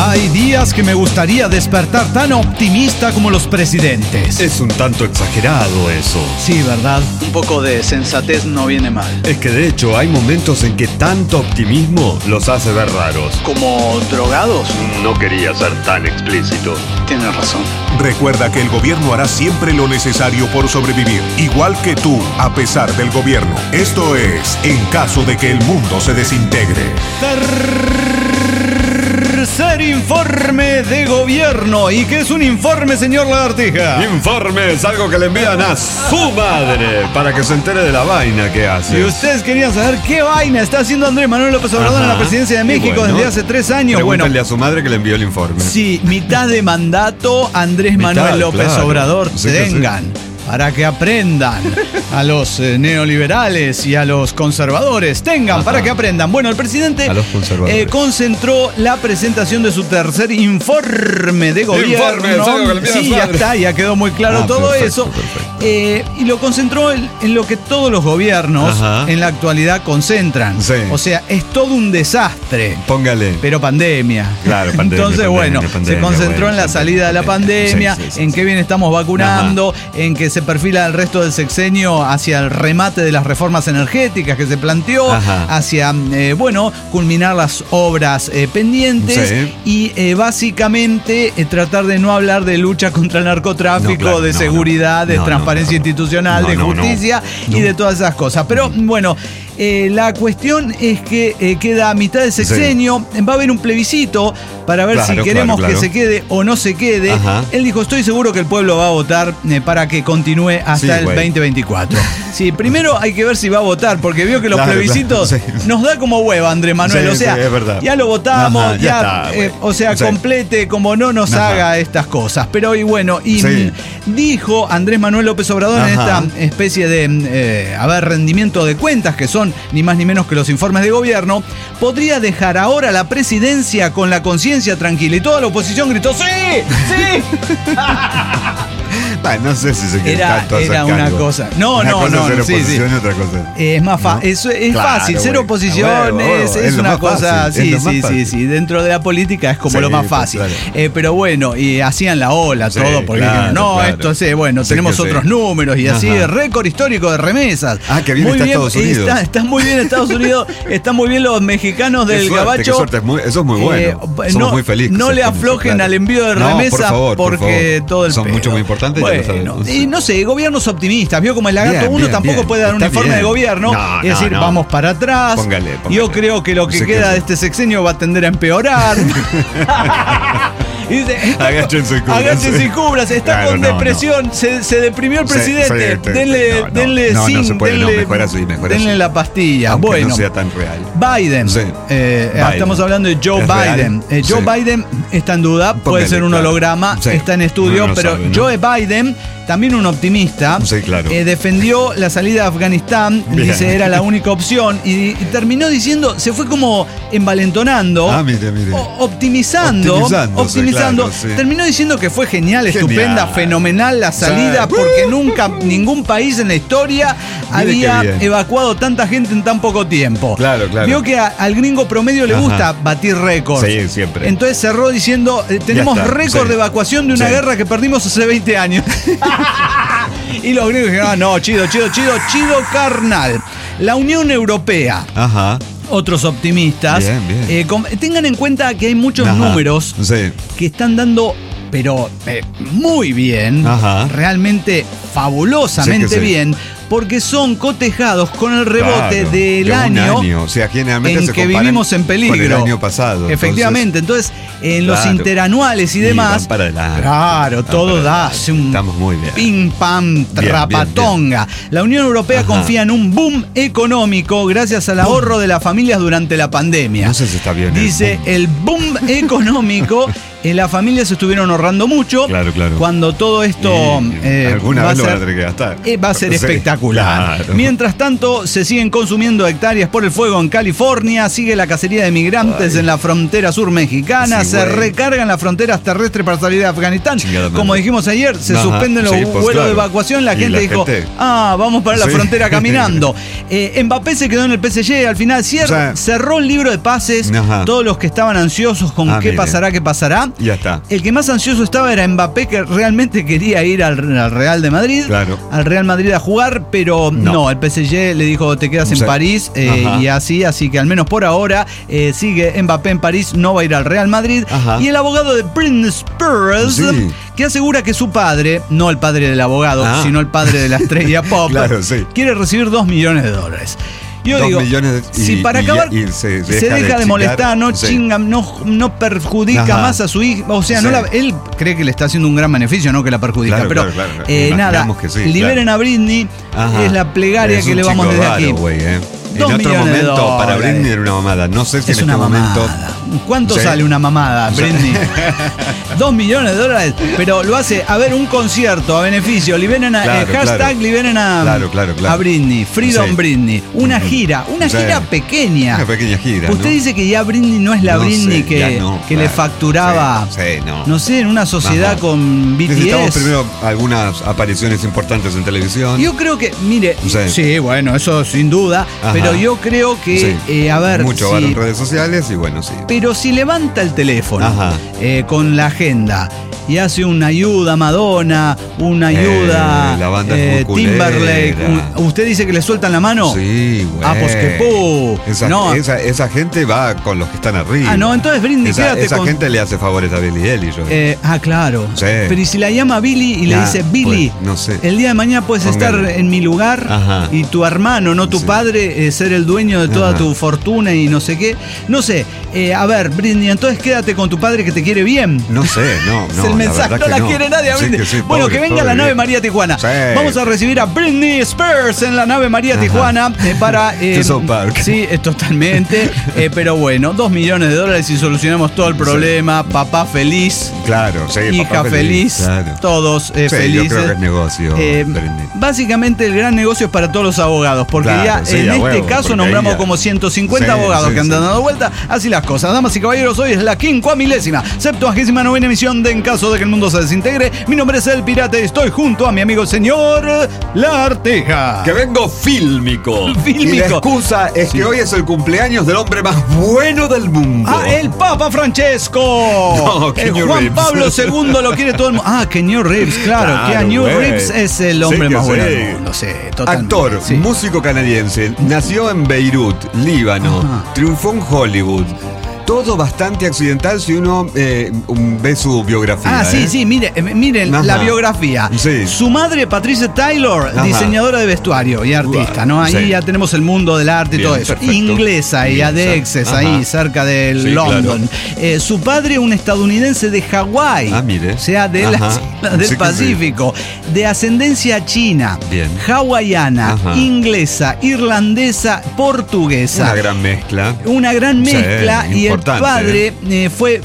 Hay días que me gustaría despertar tan optimista como los presidentes. Es un tanto exagerado eso. Sí, ¿verdad? Un poco de sensatez no viene mal. Es que de hecho hay momentos en que tanto optimismo los hace ver raros. ¿Como drogados? No quería ser tan explícito. Tienes razón. Recuerda que el gobierno hará siempre lo necesario por sobrevivir, igual que tú, a pesar del gobierno. Esto es, en caso de que el mundo se desintegre. Tercer informe de gobierno. ¿Y qué es un informe, señor Lagartija? Informe es algo que le envían a su madre para que se entere de la vaina que hace. Si ustedes querían saber qué vaina está haciendo Andrés Manuel López Obrador en la presidencia de México desde hace 3 años, pregúntenle a su madre que le envió el informe. Sí, mitad de mandato Andrés Manuel López Obrador. Tengan. Para que aprendan a los neoliberales y a los conservadores. Tengan para que aprendan. Bueno, el presidente concentró la presentación de su tercer informe de gobierno. Sí, ya está, ya quedó muy claro todo perfecto, eso. Y lo concentró en lo que todos los gobiernos en la actualidad concentran. Sí. O sea, es todo un desastre. Póngale. Pero pandemia. Claro, pandemia. Entonces, se concentró en la salida de la pandemia, en qué bien estamos vacunando, en que se perfila el resto del sexenio hacia el remate de las reformas energéticas que se planteó, hacia, culminar las obras pendientes y básicamente tratar de no hablar de lucha contra el narcotráfico, de seguridad, de transparencia institucional, de justicia y de todas esas cosas. Pero bueno, la cuestión es que queda a mitad del sexenio, va a haber un plebiscito para ver si queremos que se quede o no se quede. Él dijo, estoy seguro que el pueblo va a votar para que continúe hasta el 2024. Sí, primero hay que ver si va a votar, porque vio que los plebiscitos nos da como hueva Andrés Manuel. O sea, ya lo votamos, complete, como no nos haga estas cosas. Pero dijo Andrés Manuel López Obrador en esta especie de rendimiento de cuentas, que son ni más ni menos que los informes de gobierno, podría dejar ahora la presidencia con la conciencia tranquila. Y toda la oposición gritó ¡sí! ¡Sí! No sé si se quiere tanto hacer era una cosa. Una cosa es ser oposición y otra cosa es más fácil. Es fácil. Ser oposiciones es una cosa. Sí. Dentro de la política es como lo más fácil. Claro. Pero bueno, y hacían la ola todo, porque tenemos otros números y así, récord histórico de remesas. Que bien está Estados Unidos. Está muy bien Estados Unidos, están muy bien los mexicanos del gabacho. Qué suerte, eso es muy bueno. Somos muy felices. No le aflojen al envío de remesas, porque todo el son mucho muy importantes. Y no sé, gobiernos optimistas. Vio como el lagarto tampoco puede dar un informe de gobierno. Vamos para atrás. Póngale. Yo creo que lo que queda de este sexenio va a tender a empeorar. Y dice, agáchense y cubras. Está con depresión. Se deprimió el presidente. Denle zinc. Denle la pastilla. Aunque no sea tan real. Biden. Estamos hablando de Joe Biden. Joe Biden está en duda. Puede ser un holograma. Está en estudio. Pero Joe Biden, también un optimista, defendió la salida de Afganistán. Dice era la única opción. Y terminó diciendo, se fue como envalentonando. Optimizando. Terminó diciendo que fue genial, estupenda, fenomenal la salida, porque nunca ningún país en la historia había evacuado tanta gente en tan poco tiempo. Vio que al gringo promedio le gusta batir récords. Sí, siempre. Entonces cerró diciendo, tenemos récord de evacuación de una guerra que perdimos hace 20 años. Y los gringos dijeron, chido carnal. La Unión Europea. Otros optimistas. Tengan en cuenta que hay muchos números que están dando, pero muy bien, realmente fabulosamente bien, porque son cotejados con el rebote del año, o sea, generalmente en que vivimos en peligro. Con el año pasado. Efectivamente, entonces en los interanuales y demás, para adelante, todo da estamos muy bien. Pim pam trapatonga. Bien. La Unión Europea confía en un boom económico gracias al ahorro de las familias durante la pandemia. No sé si está bien. Dice el boom económico Las familias se estuvieron ahorrando mucho. Claro. Cuando todo esto alguna vez lo van a tener que gastar. Va a ser espectacular. Claro. Mientras tanto, se siguen consumiendo hectáreas por el fuego en California, sigue la cacería de migrantes en la frontera sur mexicana, se recargan las fronteras terrestres para salir de Afganistán. Como dijimos ayer, se suspenden los vuelos de evacuación. La gente dijo, vamos para la frontera caminando. Mbappé se quedó en el PSG, al final cerró el libro de pases. Todos los que estaban ansiosos con qué pasará. Ya está. El que más ansioso estaba era Mbappé, que realmente quería ir al Real de Madrid, al Real Madrid a jugar, pero no, el PSG le dijo te quedas en París, y así que al menos por ahora sigue Mbappé en París, no va a ir al Real Madrid. Y el abogado de Britney Spears, que asegura que su padre, no el padre del abogado, sino el padre de la estrella pop, quiere recibir $2 millones. Yo digo, si para acabar se deja de molestar, no chinga, no perjudica más a su hija, o sea, él cree que le está haciendo un gran beneficio, no que la perjudica, pero nada, liberen a Britney, es la plegaria que le vamos desde aquí. En otro momento, para Britney era una mamada. No sé si en este momento. ¿Cuánto sale una mamada, Britney? $2 millones, pero lo hace a ver un concierto a beneficio. Liberen hashtag liberen a Britney, Freedom Britney. Una gira pequeña. Una pequeña gira. Usted dice que ya Britney no es la Britney que le facturaba. No sé, en una sociedad con BTS. Necesitamos primero algunas apariciones importantes en televisión. Yo creo que, mire, sí, bueno, eso sin duda. Pero yo creo que, a ver. Mucho va en redes sociales y bueno, sí. Pero si levanta el teléfono con la agenda y hace una ayuda Madonna, una ayuda la banda Timberlake, ¿usted dice que le sueltan la mano? Sí, güey. Pues que esa gente va con los que están arriba. Entonces Britney, quédate esa gente le hace favores a Billie Eilish. Claro. Sí. Pero ¿y si la llama Billie y le dice, Billie, pues, no sé, el día de mañana puedes estar en mi lugar y tu hermano, no tu padre, ser el dueño de toda tu fortuna y no sé qué? No sé. A ver, Britney, entonces quédate con tu padre que te quiere bien. No sé, no. Es el mensaje, no la quiere nadie a Britney. Bueno, que venga la nave María Tijuana. Vamos a recibir a Britney Spears en la nave María Tijuana para... Park. Sí, totalmente. Pero bueno, $2 millones y solucionamos todo el problema. Papá feliz. Claro, hija papá feliz. Claro. Todos felices. Yo creo que es negocio. Básicamente el gran negocio es para todos los abogados, porque en este caso nombramos como 150 abogados que andan dando vuelta. Así las cosas. Damas y caballeros, hoy es la 50ª, 79ª emisión de En Caso de que el Mundo se Desintegre. Mi nombre es El Pirata y estoy junto a mi amigo el señor La Arteja. Que vengo fílmico. Y la excusa es que hoy es el cumpleaños del hombre más bueno del mundo. El Papa Francesco. No, Juan Pablo II lo quiere todo el mundo. Keanu Reeves, claro. Keanu Reeves es el hombre más bueno del mundo. Totalmente. Actor, músico canadiense, nació en Beirut, Líbano, triunfó en Hollywood. Todo bastante accidental si uno ve su biografía. Miren la biografía. Su madre, Patricia Taylor, diseñadora de vestuario y artista, ¿no? Ahí ya tenemos el mundo del arte y todo eso. Perfecto. Inglesa y Adexes, ahí cerca de London. Claro. Su padre, un estadounidense de Hawái. O sea, del Pacífico. De ascendencia china, hawaiana, inglesa, irlandesa, portuguesa. Una gran mezcla. Y el padre fue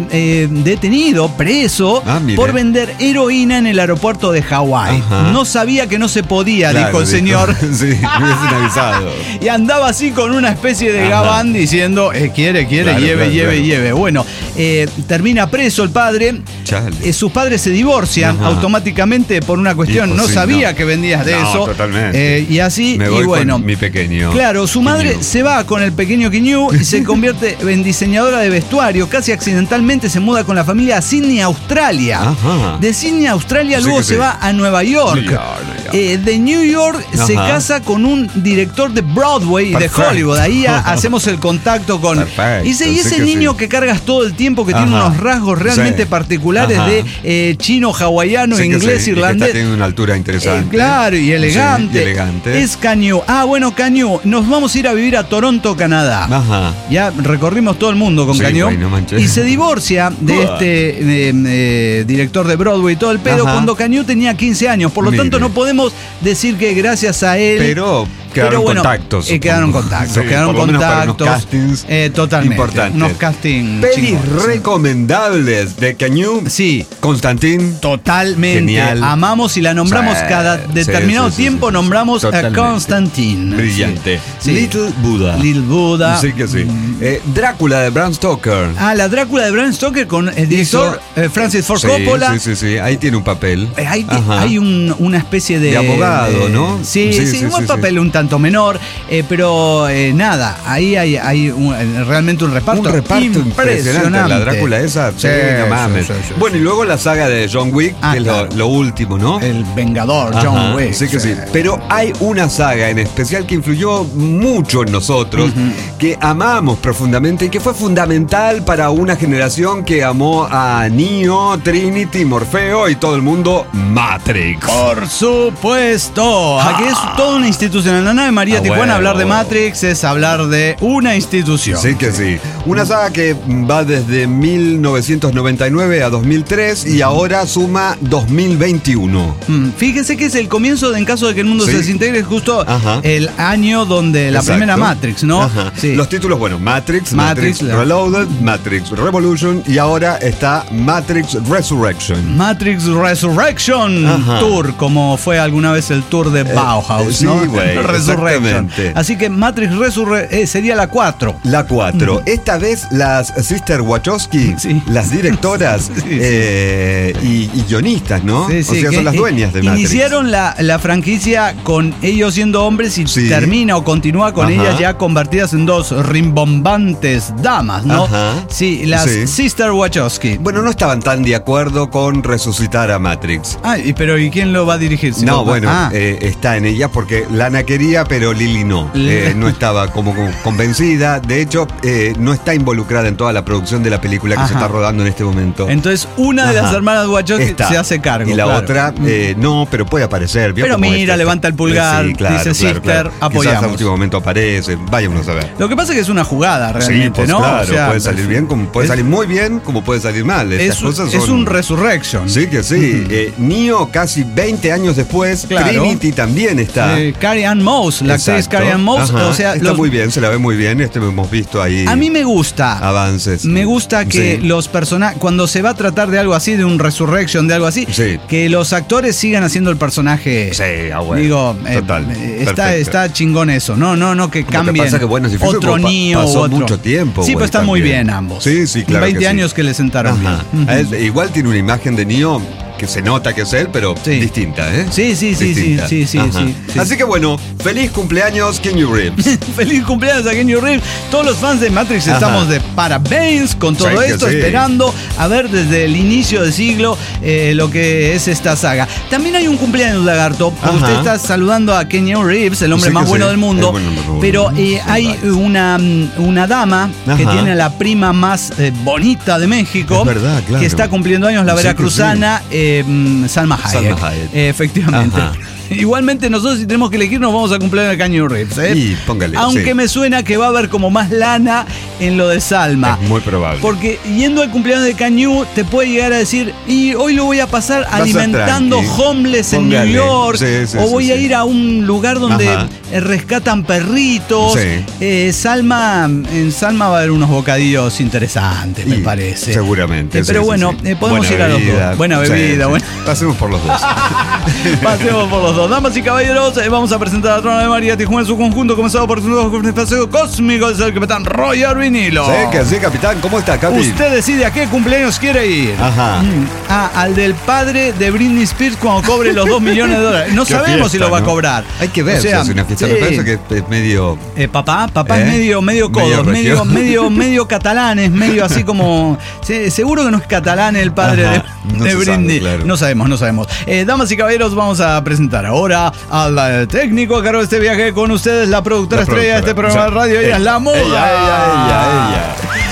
detenido, preso, por vender heroína en el aeropuerto de Hawái. No sabía que no se podía, dijo el señor. Sí, me hubiesen avisado. Y andaba así con una especie de gabán diciendo, quiere, lleve. Bueno, termina preso el padre. Sus padres se divorcian automáticamente por una cuestión. No sabía que vendías de eso. Totalmente. Y así, me voy y bueno. Con mi pequeño. Claro, su madre se va con el pequeño Keanu y se convierte en diseñadora de vestuario. Casi accidentalmente se muda con la familia a Sydney, Australia. De Sydney, Australia, luego se va a Nueva York. De New York se casa con un director de Broadway y de Hollywood. Ahí hacemos el contacto con... Y ese niño que cargas todo el tiempo, que tiene unos rasgos realmente particulares de chino, hawaiano, inglés, irlandés. Tiene una altura interesante. Claro, y elegante. Es Keanu. Bueno, Keanu, nos vamos a ir a vivir a Toronto, Canadá. Ya recorrimos todo el mundo con Keanu. Y se divorcia de este director de Broadway y todo el pedo cuando Keanu tenía 15 años. Por lo tanto, no podemos decir que gracias a él... Pero Quedaron contactos. Quedaron contactos. Sí, quedaron por lo menos para unos contactos. castings Totalmente. importantes. Unos castings. Pelis chingones. recomendables de Cañú. Sí. Constantín. Totalmente. Genial. Amamos y la nombramos Sí, cada determinado tiempo. Nombramos Totalmente. a Constantine. Brillante. Sí. Little Buddha. Little Buddha. Sí que sí. Drácula de Bram Stoker. La Drácula de Bram Stoker con el director Francis Ford Coppola. Sí. Ahí tiene un papel. Hay una especie de abogado, ¿no? Sí, un papel un tanto menor, pero nada, ahí hay realmente un reparto impresionante. La Drácula esa, no mames. Sí. Bueno, y luego la saga de John Wick, que claro. es lo último, ¿no? El Vengador, John Wick. Sí que sí. Pero hay una saga en especial que influyó mucho en nosotros, que amamos profundamente y que fue fundamental para una generación que amó a Neo, Trinity, Morfeo y todo el mundo, Matrix. Por supuesto. Aquí es toda una institución. En la nave María Tijuana, bueno. hablar de Matrix es hablar de una institución. Sí que sí. Una saga que va desde 1999 a 2003 y ahora suma 2021. Fíjese que es el comienzo de En caso de que el mundo se desintegre, es justo el año donde la primera Matrix, ¿no? Sí. Los títulos, bueno, Matrix Reloaded, Matrix Revolution y ahora está Matrix Resurrection. Matrix Resurrection Tour, como fue alguna vez el tour de Bauhaus, ¿no? Sí, güey, Resurrection. Así que Matrix Resurrection sería la 4. La 4. Esta vez las Sister Wachowski, las directoras y guionistas, ¿no? Sí, o sea, son las dueñas de Matrix. Iniciaron la franquicia con ellos siendo hombres y termina o continúa con ellas ya convertidas en dos rimbombantes damas, ¿no? Sí, las Sister Wachowski. Bueno, no estaban tan de acuerdo con resucitar a Matrix. Pero ¿y quién lo va a dirigir? Está en ella porque Lana quería, pero Lily no. No estaba como convencida. De hecho, no está involucrada en toda la producción de la película que se está rodando en este momento. Entonces, una de las hermanas Wachowski se hace cargo. Y la otra, no, pero puede aparecer. Pero mira, levanta el pulgar, dice Sister, apoyamos. Quizás a último momento aparece, vayamos a ver. Lo que pasa es que es una jugada realmente, pues, ¿no? Claro, puede salir bien, como puede salir muy bien, como puede salir mal. Es un Resurrection. Sí que sí. Neo, casi 20 años después, Trinity también está. Carrie Ann Moss, la actriz Carrie Ann Moss. O sea, está muy bien, se la ve muy bien. Hemos visto ahí. A mí me gusta. Avances. Me gusta que los personajes, cuando se va a tratar de algo así, de un Resurrection, de algo así, que los actores sigan haciendo el personaje. Bueno. Digo, total. Está chingón eso. No que cambien. Pasa que, bueno, si otro Neo pasó otro. Mucho tiempo. Sí, pues están muy bien ambos. Sí, claro. 20 años que le sentaron bien. Igual tiene una imagen de Neo que se nota que es él, pero distinta, ¿eh? Sí. Así que bueno, feliz cumpleaños, Keanu Reeves. Feliz cumpleaños a Keanu Reeves. Todos los fans de Matrix estamos de parabéns con todo esto, esperando a ver desde el inicio del siglo lo que es esta saga. También hay un cumpleaños, Lagarto. Usted está saludando a Keanu Reeves, el hombre más bueno del mundo, pero hay una dama que tiene la prima más bonita de México, verdad, claro, que está cumpliendo años, la veracruzana. Salma Hayek. Efectivamente. Igualmente nosotros, si tenemos que elegir, nos vamos a cumplir a Keanu Reeves, Y póngale. Aunque me suena que va a haber como más lana en lo de Salma. Es muy probable. Porque yendo al cumpleaños de Keanu te puede llegar a decir, y hoy lo voy a pasar alimentando homeless en New York, o voy a ir a un lugar donde rescatan perritos. En Salma va a haber unos bocadillos interesantes, me parece. Seguramente. Pero bueno, podemos ir a los dos. Buena bebida. Pasemos por los dos. Pasemos por los dos. Damas y caballeros, vamos a presentar a la Trona de María Tijuana en su conjunto, comenzado por su nuevo paseo cósmico. Es el capitán Roger Vinilo. Sí, capitán. ¿Cómo está, Capi? Usted decide a qué cumpleaños quiere ir. Al del padre de Britney Spears cuando cobre los $2 millones. No sabemos si lo va a cobrar. Hay que ver si hace una fiesta. Me parece que es medio... Papá es medio codos, medio catalán, es medio así como... Seguro que no es catalán el padre de Britney. No sabemos. Damas y caballeros, vamos a presentar ahora al técnico a cargo de este viaje con ustedes, la productora estrella de este programa de radio. Ella es la moda. Ella.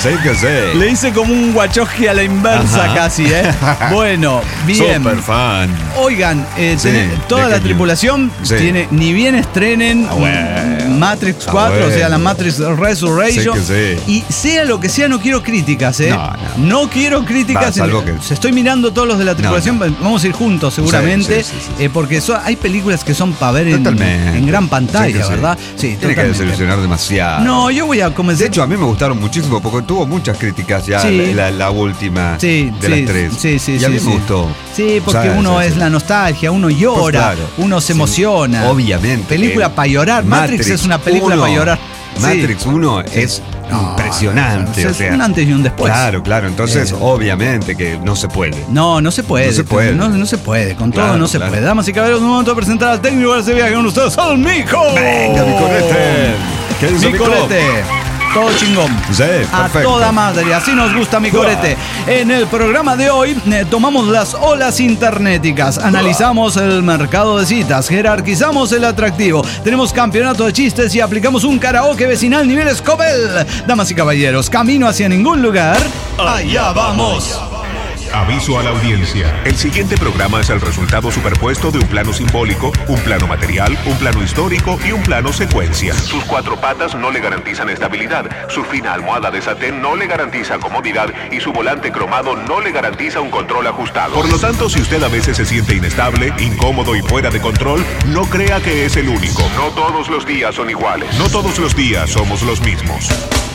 Sí que sí. Le hice como un Wachowski a la inversa casi, ¿eh? Bueno, bien. Super fan. Oigan, Sí, toda ¿de la qué tripulación sí. tiene, ni bien estrenen Matrix 4, bueno. o sea, la Matrix Resurrection. Sí que sí. Y sea lo que sea, no quiero críticas, ¿eh? No. No quiero críticas. Salvo que- Estoy mirando todos los de la tripulación, vamos a ir juntos seguramente, Sí. porque hay películas que son para ver Totalmente. en gran pantalla, Sí que sí. ¿verdad? Sí, Tiene que totalmente. desilusionar demasiado. No, yo voy a comenzar. De hecho, a mí me gustaron muchísimo porque tuvo muchas críticas ya Sí. la última Sí, de las tres. Sí, y a mí sí. me gustó. Sí, porque O sea, uno sí, es sí. la nostalgia, uno llora, Pues claro. uno se Sí, emociona. obviamente. Película para llorar. Matrix es una película 1, para llorar. Matrix 1 es impresionante. Es o sea, un antes y un después. Claro. Entonces, obviamente que no se puede. No se puede. No se puede. No se puede. Con Claro, todo no se claro. puede. Damas y caballeros, un momento de presentar al técnico de ese viaje con ustedes, al Mico. Venga, mi corete. ¿Qué dice Mi corete. Todo chingón. Sí, A perfecto. toda madre, así nos gusta mi corete. En el programa de hoy tomamos las olas internéticas, analizamos el mercado de citas, jerarquizamos el atractivo, tenemos campeonato de chistes y aplicamos un karaoke vecinal nivel Scoville. Damas y caballeros, camino hacia ningún lugar. ¡Allá vamos! Aviso a la audiencia. El siguiente programa es el resultado superpuesto de un plano simbólico, un plano material, un plano histórico y un plano secuencia. Sus cuatro patas no le garantizan estabilidad, su fina almohada de satén no le garantiza comodidad y su volante cromado no le garantiza un control ajustado. Por lo tanto, si usted a veces se siente inestable, incómodo y fuera de control, no crea que es el único. No todos los días son iguales. No todos los días somos los mismos.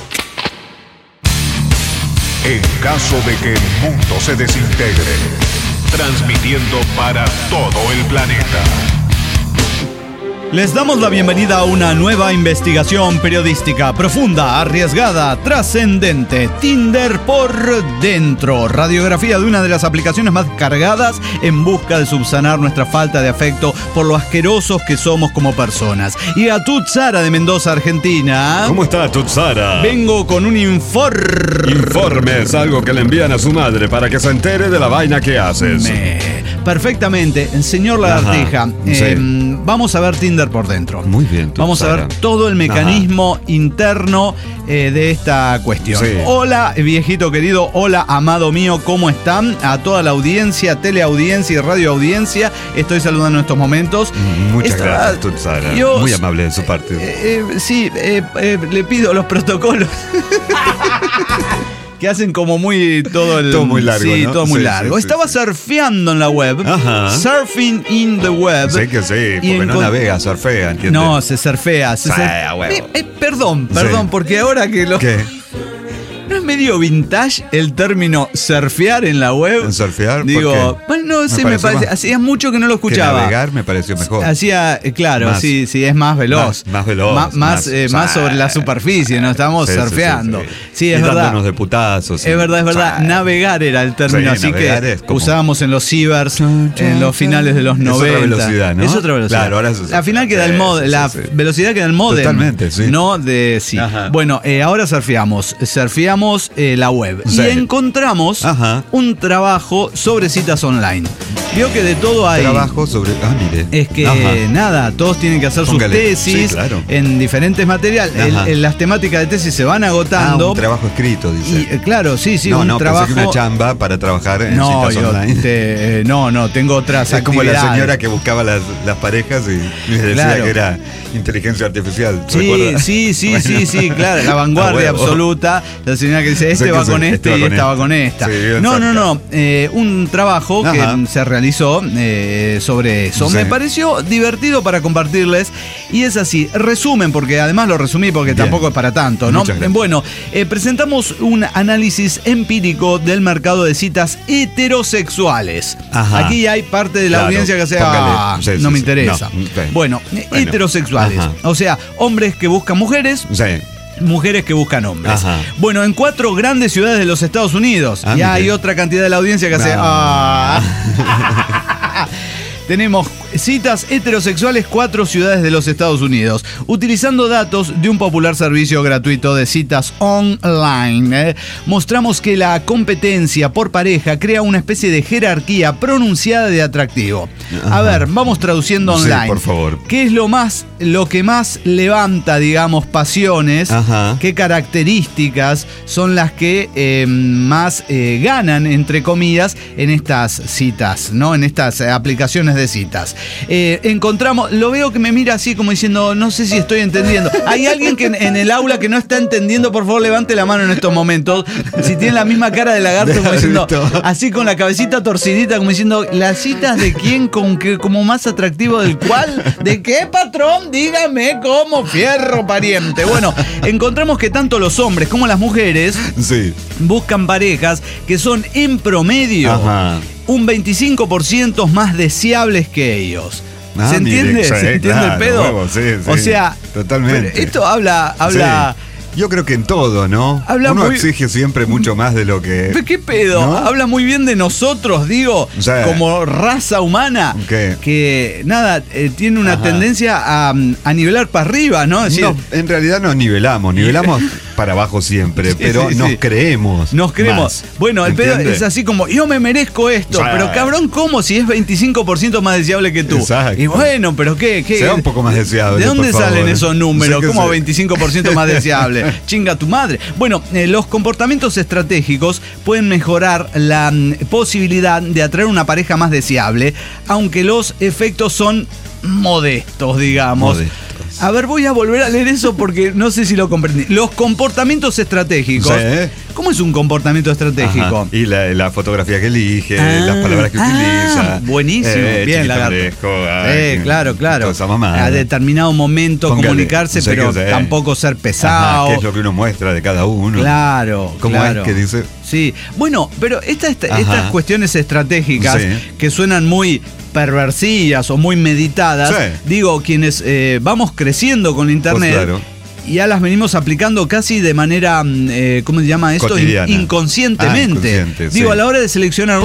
En caso de que el mundo se desintegre, transmitiendo para todo el planeta. Les damos la bienvenida a una nueva investigación periodística profunda, arriesgada, trascendente. Tinder por dentro. Radiografía de una de las aplicaciones más cargadas en busca de subsanar nuestra falta de afecto por lo asquerosos que somos como personas. Y a Tutsara de Mendoza, Argentina. ¿Cómo está Tutsara? Vengo con un Informe es algo que le envían a su madre para que se entere de la vaina que haces. Perfectamente, señor Lagartija. Ajá, sí. Vamos a ver Tinder por dentro. Muy bien, Vamos a ver Tutsara. todo el mecanismo interno de esta cuestión. Sí. Hola, viejito querido. Hola, amado mío. ¿Cómo están? A toda la audiencia, teleaudiencia y radioaudiencia. Estoy saludando en estos momentos. Muchas gracias, Tutsara. Muy amable de su parte. Le pido los protocolos. Que hacen como muy Todo muy largo, Sí, ¿no? todo muy Sí, largo. sí, Estaba sí. surfeando en la web. Ajá. Surfing in the web. Sé que sí, Y porque no navega, surfea, ¿entiendes? No, se surfea. Sí, a huevo. Perdón, Sí. porque ahora que lo... ¿Qué? ¿No es medio vintage el término surfear en la web? ¿En surfear? Digo, ¿Por qué? bueno, no sé, me pareció parece. más- Hacía mucho que no lo Que escuchaba. navegar me pareció mejor. Hacía, claro, Más. sí, es más veloz. Más veloz. Más sobre la superficie, ¿no? Estamos Sí, sí, surfeando. sí. Sí, es Y verdad. dándonos de putazos. Es verdad. Sí. Navegar era el término, Sí, así navegar que es como- usábamos en los cibers en los finales de los Es 90. otra velocidad, ¿no? Es otra velocidad. Claro, ahora es- la final que da el sí, modem, sí, la sí. velocidad que da el modem. Totalmente, sí. No de sí. Ajá. Bueno, ahora surfeamos la web Sí. y encontramos Ajá. un trabajo sobre citas online. Vio que de todo hay. Trabajo sobre. Ah, mire. Es que Ajá. nada, todos tienen que hacer Póngale. sus tesis Sí, claro. en diferentes materiales. Ajá. Las temáticas de tesis se van Ah, agotando. un trabajo escrito, dice. Y claro, sí, no, un no, trabajo. pensé que una chamba para trabajar en No, citas yo online. no, tengo otras Es como la actividades. señora que buscaba las parejas y les decía Claro. que era inteligencia artificial. Sí, ¿recuerda? sí, claro, la vanguardia A huevo. absoluta. La señora que dice, este Sí, va que con sí, este este y va esta con va con esta. Sí, No, exacto. un trabajo Ajá. que se realizó sobre eso. Sí. Me pareció divertido para compartirles y es así. Resumen, porque además lo resumí porque Bien. tampoco es para tanto, ¿no? Muchas gracias. Bueno, presentamos un análisis empírico del mercado de citas heterosexuales. Ajá. Aquí hay parte de la Claro, audiencia que sea, póngale. Sí, no sí, me sí. interesa. No, ok. Bueno, heterosexuales. Ajá. O sea, hombres que buscan mujeres, Sí. mujeres que buscan hombres. Ajá. Bueno, en 4 grandes ciudades de los Estados Unidos. Ah, Ya mire. hay otra cantidad de la audiencia que hace. No. Tenemos citas heterosexuales 4 ciudades de los Estados Unidos. Utilizando datos de un popular servicio gratuito de citas online, mostramos que la competencia por pareja crea una especie de jerarquía pronunciada de atractivo. A ver, vamos traduciendo online. Sí, por favor. ¿Qué es lo que más levanta, digamos, pasiones? ¿Qué características son las que más ganan, entre comillas, en estas citas, ¿no? En estas aplicaciones de citas. Encontramos, lo veo que me mira así como diciendo, no sé si estoy entendiendo. ¿Hay alguien que en el aula que no está entendiendo? Por favor, levante la mano en estos momentos. Si tiene la misma cara de lagarto, como diciendo, así con la cabecita torcidita, como diciendo, ¿las citas de quién como más atractivo del cual? ¿De qué, patrón? Dígame cómo, fierro pariente. Bueno, encontramos que tanto los hombres como las mujeres buscan parejas que son en promedio un 25% más deseables que ellos. ¿Se entiende? ¿Se entiende el pedo? Luego, sí, o sea, totalmente. Esto habla. Yo creo que en todo, ¿no? Uno exige siempre mucho más de lo que... ¿Qué pedo? ¿No? Habla muy bien de nosotros, digo, como raza humana, que nada, tiene una tendencia a nivelar para arriba, ¿no? Es decir, no, en realidad nos nivelamos para abajo siempre, pero nos creemos. Más. Bueno, el pedo es así como, yo me merezco esto, pero cabrón, ¿cómo? Si es 25% más deseable que tú. Exacto. Y bueno, pero ¿qué? Sea un poco más deseable. ¿De dónde salen esos números? ¿Cómo 25% más deseable? Chinga tu madre. Bueno, los comportamientos estratégicos pueden mejorar la posibilidad de atraer una pareja más deseable, aunque los efectos son modestos, digamos. A ver, voy a volver a leer eso porque no sé si lo comprendí. Los comportamientos estratégicos. ¿Cómo es un comportamiento estratégico? Y la fotografía que elige, las palabras que utiliza. Buenísimo, bien, lagarto. Claro. A determinado momento comunicarse, pero tampoco ser pesado. ¿Qué es lo que uno muestra de cada uno? Claro. ¿Cómo es que dice? Sí. Bueno, pero estas cuestiones estratégicas que suenan muy perversillas o muy meditadas, digo, quienes vamos creciendo con internet, ya las venimos aplicando casi de manera, ¿cómo se llama esto? Inconscientemente. Digo, a la hora de seleccionar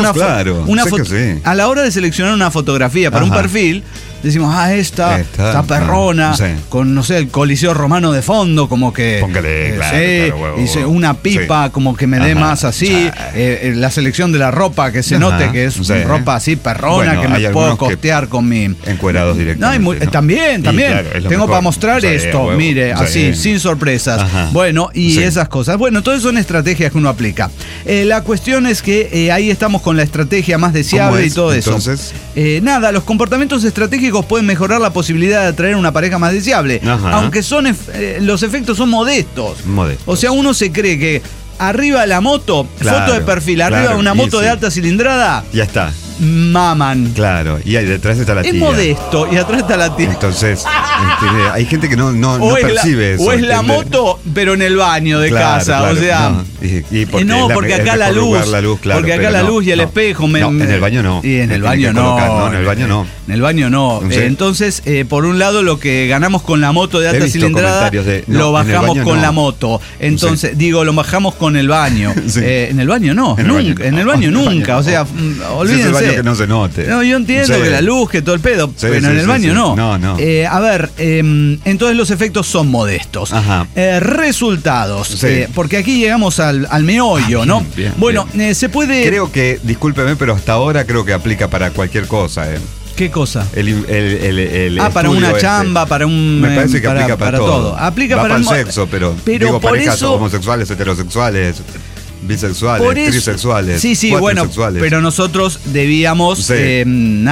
a la hora de seleccionar una fotografía para un perfil, decimos, esta está perrona, con, no sé, el Coliseo Romano de fondo, como que... Póngale, dice, una pipa, como que me dé más así, la selección de la ropa, que se note que es ropa así perrona, que me puedo costear con mi... Encuerados directamente. También. Tengo para mostrar esto, mire, así, sin sorpresas. Bueno, y esas cosas. Bueno, todas son estrategias que uno aplica. La cuestión es que ahí estamos con la estrategia más deseable y todo eso. Entonces, nada, los comportamientos estratégicos pueden mejorar la posibilidad de atraer una pareja más deseable, aunque los efectos son modestos. O sea, uno se cree que arriba de la moto, foto de perfil, arriba de una moto de alta cilindrada, ya está. Maman. Claro, y ahí detrás está la tía. Es modesto, y atrás está la tía. Entonces, hay gente que no percibe eso. O es la moto, pero en el baño de casa. O sea. Porque acá la luz. Porque acá la luz y el espejo. En el baño no. Y en el baño no. En el baño no. En el baño no. Entonces, por un lado, lo que ganamos con la moto de alta cilindrada, lo bajamos con la moto. Entonces, lo bajamos con el baño. En el baño no. Nunca. En el baño nunca. O sea, olvídense. Que no se note. No, yo entiendo que la luz, que todo el pedo, pero en el baño no. No. A ver, entonces los efectos son modestos. Resultados. Porque aquí llegamos al meollo, ¿no? Bien, bueno, se puede... Creo que, discúlpeme, pero hasta ahora creo que aplica para cualquier cosa, ¿Qué cosa? Para una chamba, para un... Me parece que aplica para todo. Aplica para el sexo, pero digo, parejas homosexuales, heterosexuales, bisexuales, trisexuales. Sí, bueno, pero nosotros debíamos ver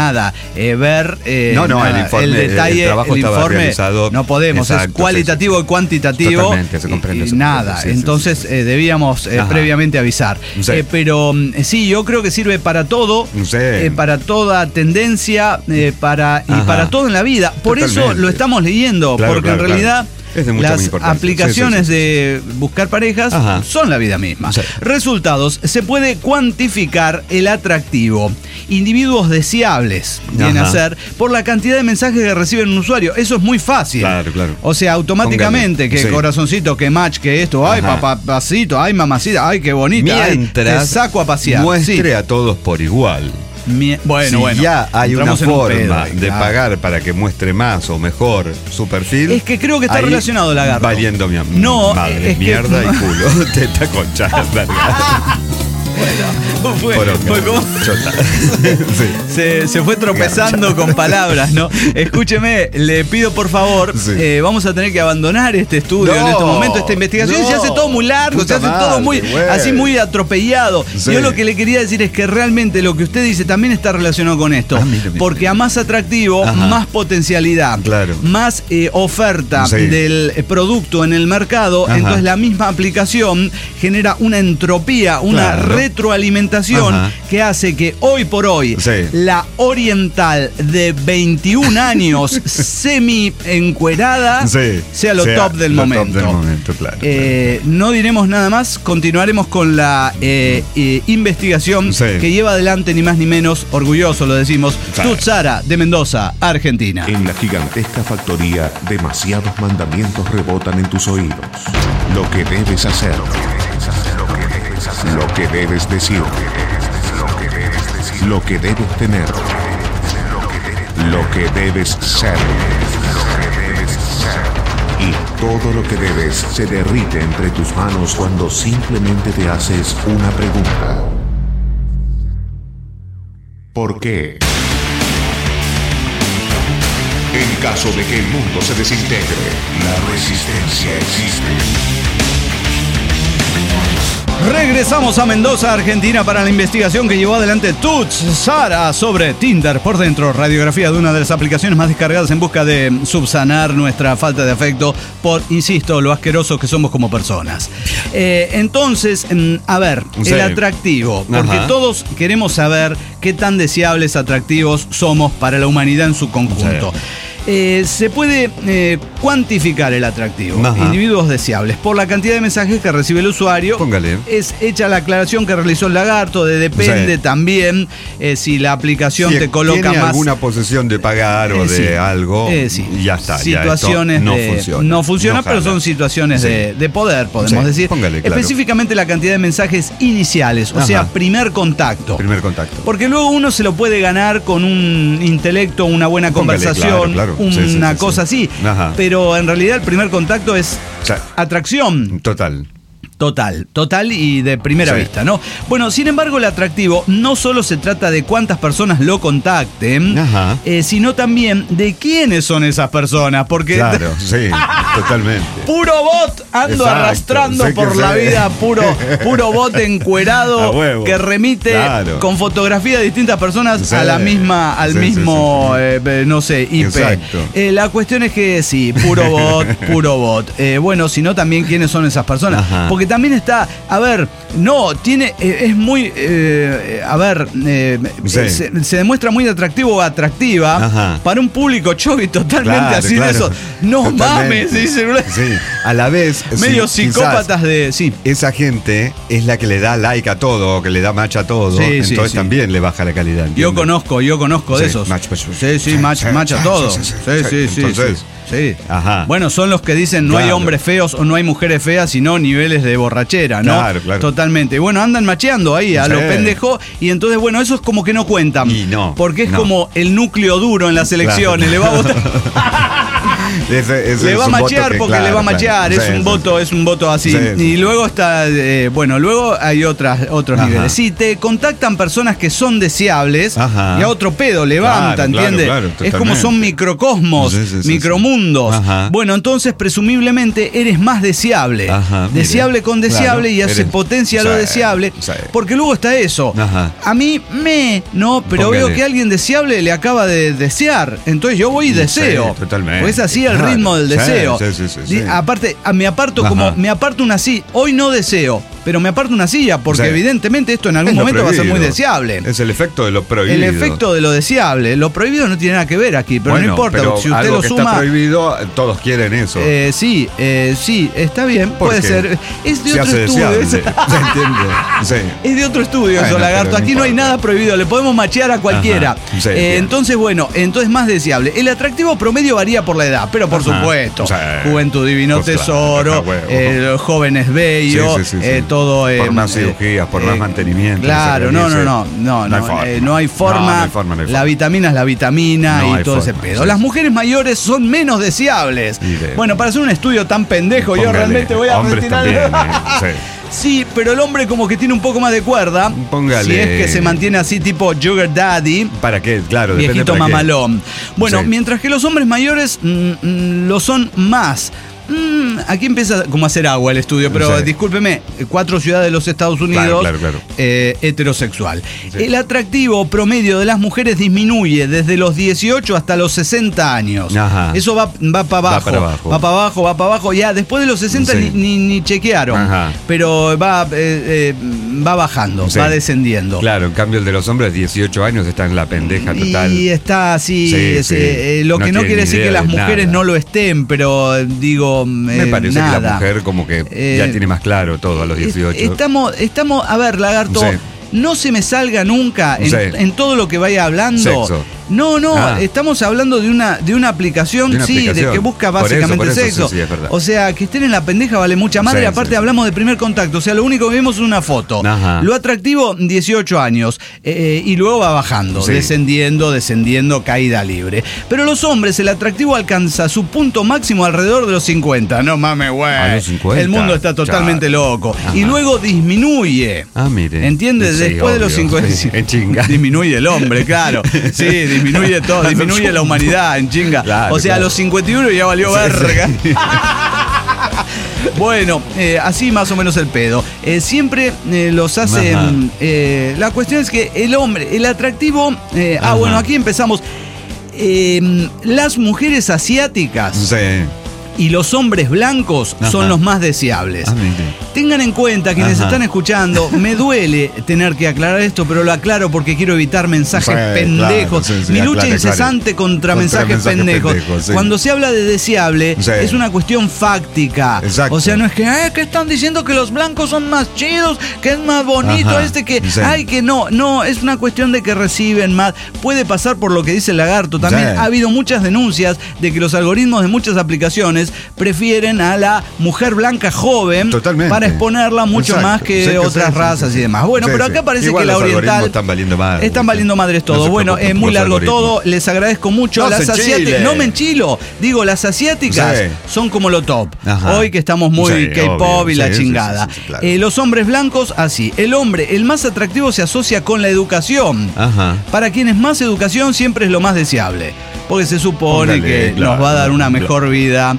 el detalle, el informe. No podemos, es cualitativo y cuantitativo. Totalmente, se comprende. Entonces debíamos previamente avisar. Pero yo creo que sirve para todo, para toda tendencia, para todo en la vida. Por eso lo estamos leyendo, porque en realidad... Las aplicaciones de buscar parejas son la vida misma. Resultados. Se puede cuantificar el atractivo. Individuos deseables, viene a ser, por la cantidad de mensajes que reciben un usuario. Eso es muy fácil. Claro. O sea, automáticamente, que corazoncito, que match, que esto, ay, papacito, ay, mamacita, ay, qué bonita. Mientras te saco a pasear. Muestre a todos por igual. Bueno, ya hay una entramos en un forma pedo, de claro. pagar para que muestre más o mejor su perfil. Es que creo que está ahí relacionado, Lagarto. Valiendo mi No, madre, es que- mierda y culo. Teta concha. Fue como- Chota. Sí. Se fue tropezando con palabras, ¿no? Escúcheme, le pido por favor, Sí. vamos a tener que abandonar este estudio en este momento, esta investigación. no. Se hace todo muy largo, Puta se hace todo muy madre, güey. así muy atropellado. Sí. Yo lo que le quería decir es que realmente lo que usted dice también está relacionado con esto. Mira. Porque a más atractivo, Ajá. más potencialidad, Claro. más oferta Sí. del producto en el mercado, Ajá. entonces la misma aplicación genera una entropía, una Claro. retroalimentación Ajá. que hace que hoy por hoy Sí. la oriental de 21 años semi-encuerada sea lo top del momento. Top del momento, claro. No diremos nada más, continuaremos con la investigación Sí. que lleva adelante ni más ni menos, orgulloso lo decimos, Sí. Tutsara de Mendoza, Argentina. En la gigantesca factoría, demasiados mandamientos rebotan en tus oídos. Lo que debes hacer, lo que debes decir, lo que debes tener, lo que debes ser. Y todo lo que debes se derrite entre tus manos cuando simplemente te haces una pregunta. ¿Por qué? En caso de que el mundo se desintegre, la resistencia existe. Regresamos a Mendoza, Argentina, para la investigación que llevó adelante Tutsara sobre Tinder por dentro. Radiografía de una de las aplicaciones más descargadas en busca de subsanar nuestra falta de afecto por, insisto, lo asquerosos que somos como personas. Entonces, a ver, Sí. el atractivo. Porque Ajá. todos queremos saber qué tan deseables, atractivos somos para la humanidad en su conjunto. Sí. Se puede cuantificar el atractivo. Ajá. Individuos deseables por la cantidad de mensajes que recibe el usuario. Póngale. Es hecha la aclaración que realizó el Lagarto, de depende Sí. también si la aplicación Si te coloca tiene más. alguna posesión de pagar o de Sí. algo, Sí. ya está. Situaciones ya esto de- no funciona. no funciona, No pero jala. son situaciones Sí. de poder, podemos Sí, decir. póngale, claro. Específicamente la cantidad de mensajes iniciales, o Ajá. sea, primer contacto. Primer contacto. Porque luego uno se lo puede ganar con un intelecto, una buena Póngale, conversación, claro. una Sí, sí, sí, cosa así. Ajá. Pero en realidad el primer contacto es O sea, atracción. total. Total y de primera Sí. vista, ¿no? Bueno, sin embargo, el atractivo no solo se trata de cuántas personas lo contacten, Ajá. sino también de quiénes son esas personas, porque Claro, sí, totalmente. puro bot ando Exacto, arrastrando sé que por la sé. vida, puro bot encuerado A huevo. que remite Claro. con fotografía de distintas personas Sí. a la misma, al Sí, mismo, no sé, IP. Exacto. La cuestión es que sí, puro bot. Bueno, sino también quiénes son esas personas. Ajá. Porque también está, a ver, no, tiene, es muy, Sí. se demuestra muy atractivo o atractiva Ajá. para un público chovi totalmente Claro, así claro. de eso. No Totalmente. mames, dice. Sí, a la vez. Medio sí, quizás psicópatas de. Sí. Esa gente es la que le da like a todo, que le da match a todo. Sí, sí, entonces sí. también le baja la calidad. Yo ¿entiendes? conozco de Sí, esos. match, pues, Sí, match a todo. Sí. Entonces, Sí. Ajá. Bueno, son los que dicen no hay Claro. hombres feos o no hay mujeres feas, sino niveles de borrachera, ¿no? Claro. Totalmente. Y bueno, andan macheando ahí a Sí. lo pendejo y entonces, bueno, eso es como que no cuentan. Y no, Porque es no. como el núcleo duro en las elecciones. Claro. Le va a votar. Ese Le es va a un voto machear que, porque claro, le va a claro. machear, Sí, es un voto así. Sí, sí. Y luego está, luego hay otros Ajá. niveles. Si te contactan personas que son deseables, Ajá. y a otro pedo levanta, Claro, ¿entiendes? claro, Es como totalmente. son microcosmos, Sí, sí, sí, micromundos. sí. Ajá. Bueno, entonces presumiblemente eres más deseable. Ajá, mire. Deseable con deseable Claro, y hace eres- potencia lo sí, deseable. sí. Porque luego está eso. Ajá. A mí no, pero Póngale. veo que alguien deseable le acaba de desear. Entonces yo voy y deseo. Sí, totalmente. Pues es así el Claro. ritmo del Sí, deseo. sí. Aparte, me aparto Ajá. me aparto una silla. Hoy no deseo, pero me aparto una silla porque Sí. evidentemente esto en algún Es lo momento va a ser muy prohibido. deseable. Es el efecto de lo prohibido. El efecto de lo deseable. Lo prohibido no tiene nada que ver aquí, pero Bueno, no importa. pero Si usted algo lo que está suma. prohibido, todos quieren eso. Sí, está bien, ¿Por puede qué? ser. Es de Se otro hace estudio. deseable. Es, ¿Se entiende? Sí. es de otro estudio eso, Bueno, Lagarto. pero no Aquí no hay importa. nada prohibido, le podemos machear a cualquiera. Ajá, sí, bien. Entonces, bueno, entonces más deseable. El atractivo promedio varía por la edad, pero por Ajá, supuesto. sí. Juventud divino Pues claro, tesoro, huevo. jóvenes bellos, Sí, sí, sí, sí. todo... por más cirugías, por más mantenimiento. Claro, no hay forma. La vitamina es la vitamina y todo ese pedo. Las mujeres mayores son menos deseables. Bueno, para hacer un estudio tan pendejo, yo realmente voy a retirar... Sí, pero el hombre como que tiene un poco más de cuerda. Póngale. Si es que se mantiene así tipo Sugar Daddy. ¿Para qué? Claro, viejito mamalón. Bueno, mientras que los hombres mayores lo son más. Aquí empieza como a hacer agua el estudio, pero discúlpeme, 4 ciudades de los Estados Unidos, claro. Heterosexual. El atractivo promedio de las mujeres disminuye desde los 18 hasta los 60 años. Ajá. Eso va para abajo. Ya después de los 60 ni chequearon. Ajá. Pero va bajando, va descendiendo. Claro, en cambio el de los hombres, 18 años, está en la pendeja total. Y está así. Lo que no quiere decir que las mujeres no lo estén, pero digo... Me parece que la mujer como que ya tiene más claro todo a los 18. Estamos, a ver, Lagarto, no se me salga nunca en todo lo que vaya hablando. Sexo. No, estamos hablando de una aplicación, de que busca básicamente por eso, sexo. Sí, es verdad. O sea, que estén en la pendeja vale mucha madre. Aparte hablamos de primer contacto. O sea, lo único que vemos es una foto. Ajá. Lo atractivo, 18 años. Y luego va bajando, descendiendo, caída libre. Pero los hombres, el atractivo alcanza su punto máximo alrededor de los 50. No mames, güey. A los 50. El mundo está totalmente loco. Ajá. Y luego disminuye. Mire. ¿Entiendes? Después de los 50. En chinga. Disminuye el hombre, claro. Sí, disminuye todo, disminuye la humanidad en chinga. Claro, o sea, a los 51 ya valió verga. Bueno, así más o menos el pedo. Siempre los hacen... la cuestión es que el hombre, el atractivo... bueno, aquí empezamos. Las mujeres asiáticas... y los hombres blancos son los más deseables. Tengan en cuenta, quienes están escuchando, me duele tener que aclarar esto, pero lo aclaro porque quiero evitar mensajes pendejos. Mi lucha incesante contra mensajes pendejos. Cuando se habla de deseable, es una cuestión fáctica. Exacto. O sea, no es que están diciendo que los blancos son más chidos, que es más bonito que no, es una cuestión de que reciben más. Puede pasar por lo que dice el Lagarto. También ha habido muchas denuncias de que los algoritmos de muchas aplicaciones prefieren a la mujer blanca joven para exponerla mucho más que otras razas y demás. Bueno, pero acá parece igual que la oriental están valiendo madres. Están valiendo madres todo. Bueno, es muy largo todo. Les agradezco mucho. Las asiáticas, no me enchilo. Digo, las asiáticas son como lo top. Hoy que estamos muy K-pop y la chingada. Claro. Los hombres blancos, así. El más atractivo se asocia con la educación. Para quienes más educación siempre es lo más deseable. Porque se supone que nos va a dar una mejor vida,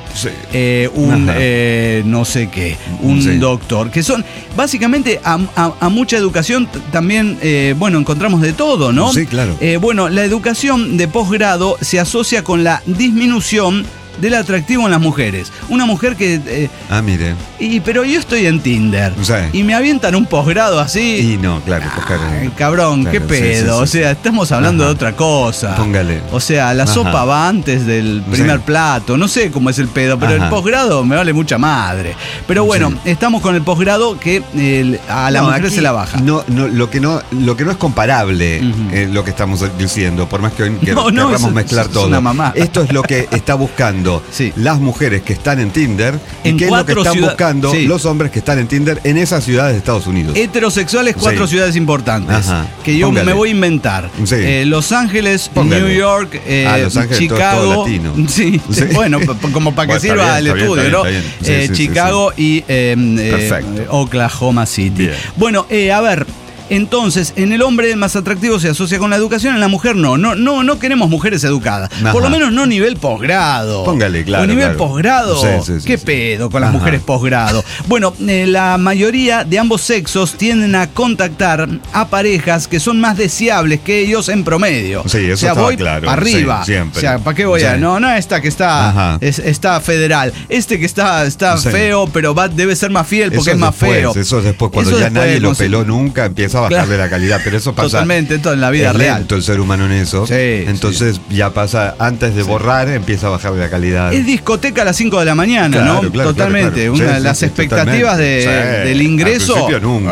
no sé qué, un doctor, que son básicamente a mucha educación también, encontramos de todo, ¿no? Sí, claro. La educación de posgrado se asocia con la disminución del atractivo en las mujeres. Una mujer que... mire. Pero yo estoy en Tinder. Y me avientan un posgrado así. Y no, claro. Cabrón, claro, qué pedo. O sea, estamos hablando de otra cosa. Póngale. O sea, la sopa va antes del primer plato. No sé cómo es el pedo, pero el posgrado me vale mucha madre. Pero bueno, estamos con el posgrado que a la mujer se la baja. Lo que no es comparable lo que estamos diciendo, por más que hoy queramos mezclar todo. Esto es lo que está buscando las mujeres que están en Tinder y qué es lo que están buscando los hombres que están en Tinder en esas ciudades de Estados Unidos. Heterosexuales, 4 ciudades importantes que yo me voy a inventar. Los Ángeles, New York, Los Ángeles, Chicago. todo latino. Bueno, como para que sirva el estudio, ¿no? Chicago y Oklahoma City. Bueno, a ver. Entonces, en el hombre el más atractivo se asocia con la educación, en la mujer no queremos mujeres educadas. Por lo menos no nivel posgrado. Póngale, claro. O nivel posgrado. ¿Qué pedo con las mujeres posgrado? Bueno, la mayoría de ambos sexos tienden a contactar a parejas que son más deseables que ellos en promedio. Sí, eso está claro. Arriba. Siempre. O sea, ¿para qué voy a...? No, esta que está federal. Este que está feo, pero debe ser más fiel porque es más feo. Eso es después, cuando ya nadie lo peló nunca, empieza a bajar de la calidad, pero eso pasa totalmente todo en la vida real. Lento el ser humano en eso. Entonces ya pasa, antes de borrar, empieza a bajar de la calidad. Es discoteca a las 5 de la mañana, ¿no? Totalmente. Las expectativas del ingreso. Al principio nunca.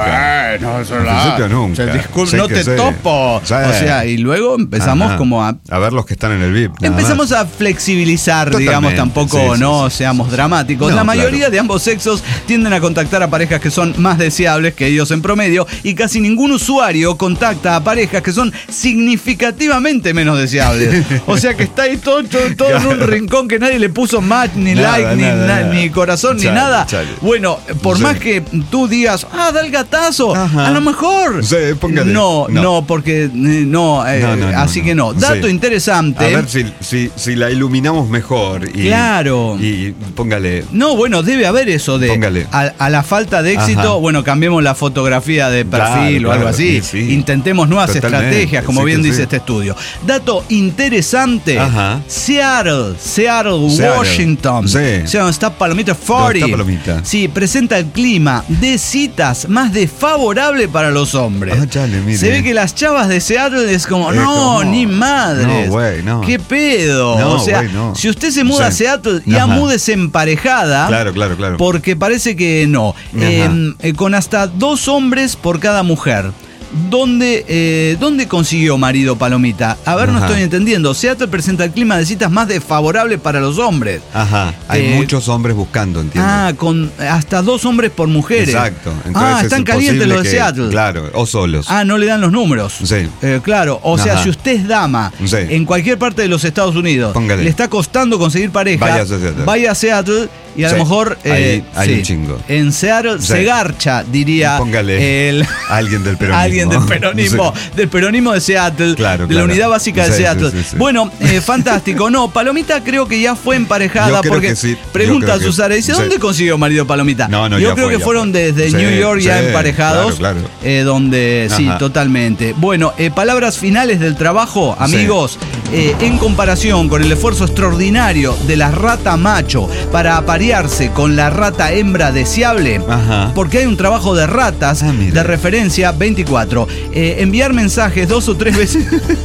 bueno, eso al principio nunca. Disculpe, no te topo. Sí. O sea, y luego empezamos como a ver los que están en el VIP. Empezamos a flexibilizar, Totalmente, digamos, tampoco seamos dramáticos. No, la mayoría de ambos sexos tienden a contactar a parejas que son más deseables que ellos en promedio y casi ningún usuario contacta a parejas que son significativamente menos deseables. O sea que está ahí todo en un rincón que nadie le puso match, ni ni corazón, ni nada. Bueno, por más que tú digas, da el gatazo, a lo mejor. Sí, póngale. No, porque así que no. Dato interesante. A ver si la iluminamos mejor. Claro. Y póngale. No, bueno, debe haber eso de. Póngale. A la falta de éxito, bueno, cambiemos la fotografía de perfil o algo así. Sí. Intentemos nuevas estrategias, como bien dice este estudio. Dato interesante. Seattle, Washington. Sí. O sea, donde está Palomita 40. Sí, presenta el clima de citas más desfavorable para los hombres. Se ve que las chavas de Seattle es como, ni madres. No, güey, no. ¿Qué pedo? No, o sea, si usted se muda a Seattle, ya múdese emparejada. Claro. Porque parece que no. Con hasta 2 hombres por cada mujer. ¿Dónde consiguió marido Palomita? A ver, no estoy entendiendo. Seattle presenta el clima de citas más desfavorable para los hombres. Hay muchos hombres buscando, entiendo. Con hasta 2 hombres por mujeres. Exacto. Entonces están calientes los de Seattle. Claro, o solos. No le dan los números. Sí. Claro, o sea, si usted es dama en cualquier parte de los Estados Unidos, le está costando conseguir pareja, vaya a Seattle. Y a lo mejor hay un chingo. En Seattle se garcha, diría. Póngale alguien del peronismo. Alguien del peronismo, del peronismo de Seattle, de la unidad básica de Seattle. Bueno, fantástico. No, Palomita creo que ya fue emparejada porque pregunta a Susana, dice, ¿dónde consiguió marido Palomita? Yo creo que fueron desde New York ya emparejados. Donde, totalmente. Bueno, palabras finales del trabajo, amigos. En comparación con el esfuerzo extraordinario de la rata macho para aparearse con la rata hembra deseable, porque hay un trabajo de ratas de referencia 24. Enviar mensajes 2 o 3 veces.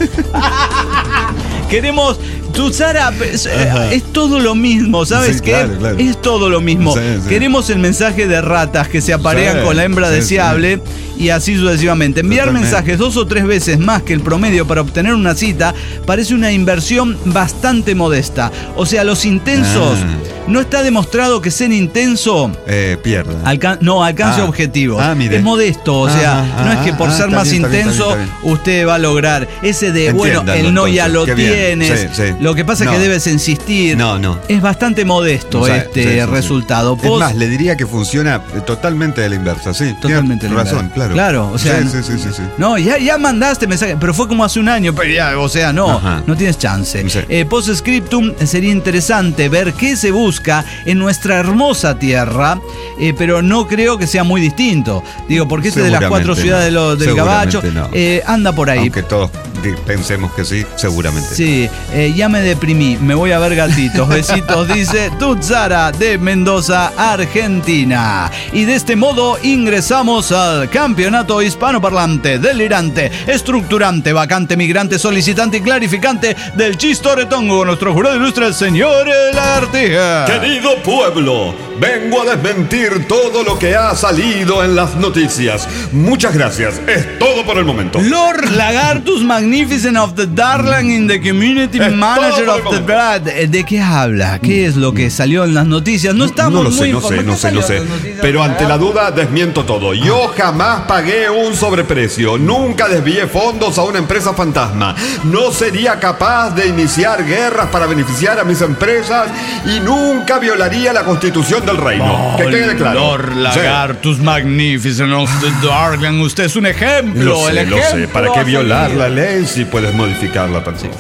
Queremos. Tú, Sara, es todo lo mismo, ¿sabes qué? Claro. Es todo lo mismo. Queremos el mensaje de ratas que se aparean con la hembra deseable y así sucesivamente. Enviar mensajes 2 o 3 veces más que el promedio para obtener una cita parece una inversión bastante modesta. O sea, los intensos, no está demostrado que ser intenso pierda. Alcance objetivos. Es modesto, o sea, no es que por ser más intenso usted va a lograr ese de, el no ya lo tienes. Lo que pasa es que debes insistir. Es bastante modesto resultado. Es más, le diría que funciona totalmente de la inversa. Totalmente de la inversa. Razón, claro. O sea, no, ya mandaste mensaje, pero fue como hace un año, pero ya, o sea, no tienes chance. Post-scriptum, sería interesante ver qué se busca en nuestra hermosa tierra, pero no creo que sea muy distinto. Digo, porque de las 4 ciudades del Gabacho anda por ahí. Aunque todos pensemos que sí, seguramente. Sí, ya me deprimí, me voy a ver gatitos. Besitos, dice Tutzara de Mendoza, Argentina. Y de este modo ingresamos al campeonato hispanoparlante, delirante, estructurante, vacante, migrante, solicitante y clarificante del Chistoretongo, nuestro jurado ilustre, el señor Lagartija. Querido pueblo, vengo a desmentir todo lo que ha salido en las noticias. Muchas gracias, es todo por el momento. Lord Lagartus Magnificent of the Darling in the Community Manager of the Brad. ¿De qué habla? ¿Qué es lo que salió en las noticias? No estamos no sé. Pero ante la duda desmiento todo. Yo jamás pagué un sobreprecio. Nunca desvié fondos a una empresa fantasma. No sería capaz de iniciar guerras para beneficiar a mis empresas y nunca violaría la Constitución del reino. Que quede claro. Lord Lagartus Magnificent of the Darling. Usted es un ejemplo. Lo sé. ¿Para qué violar la ley si puedes modificarla tan solo?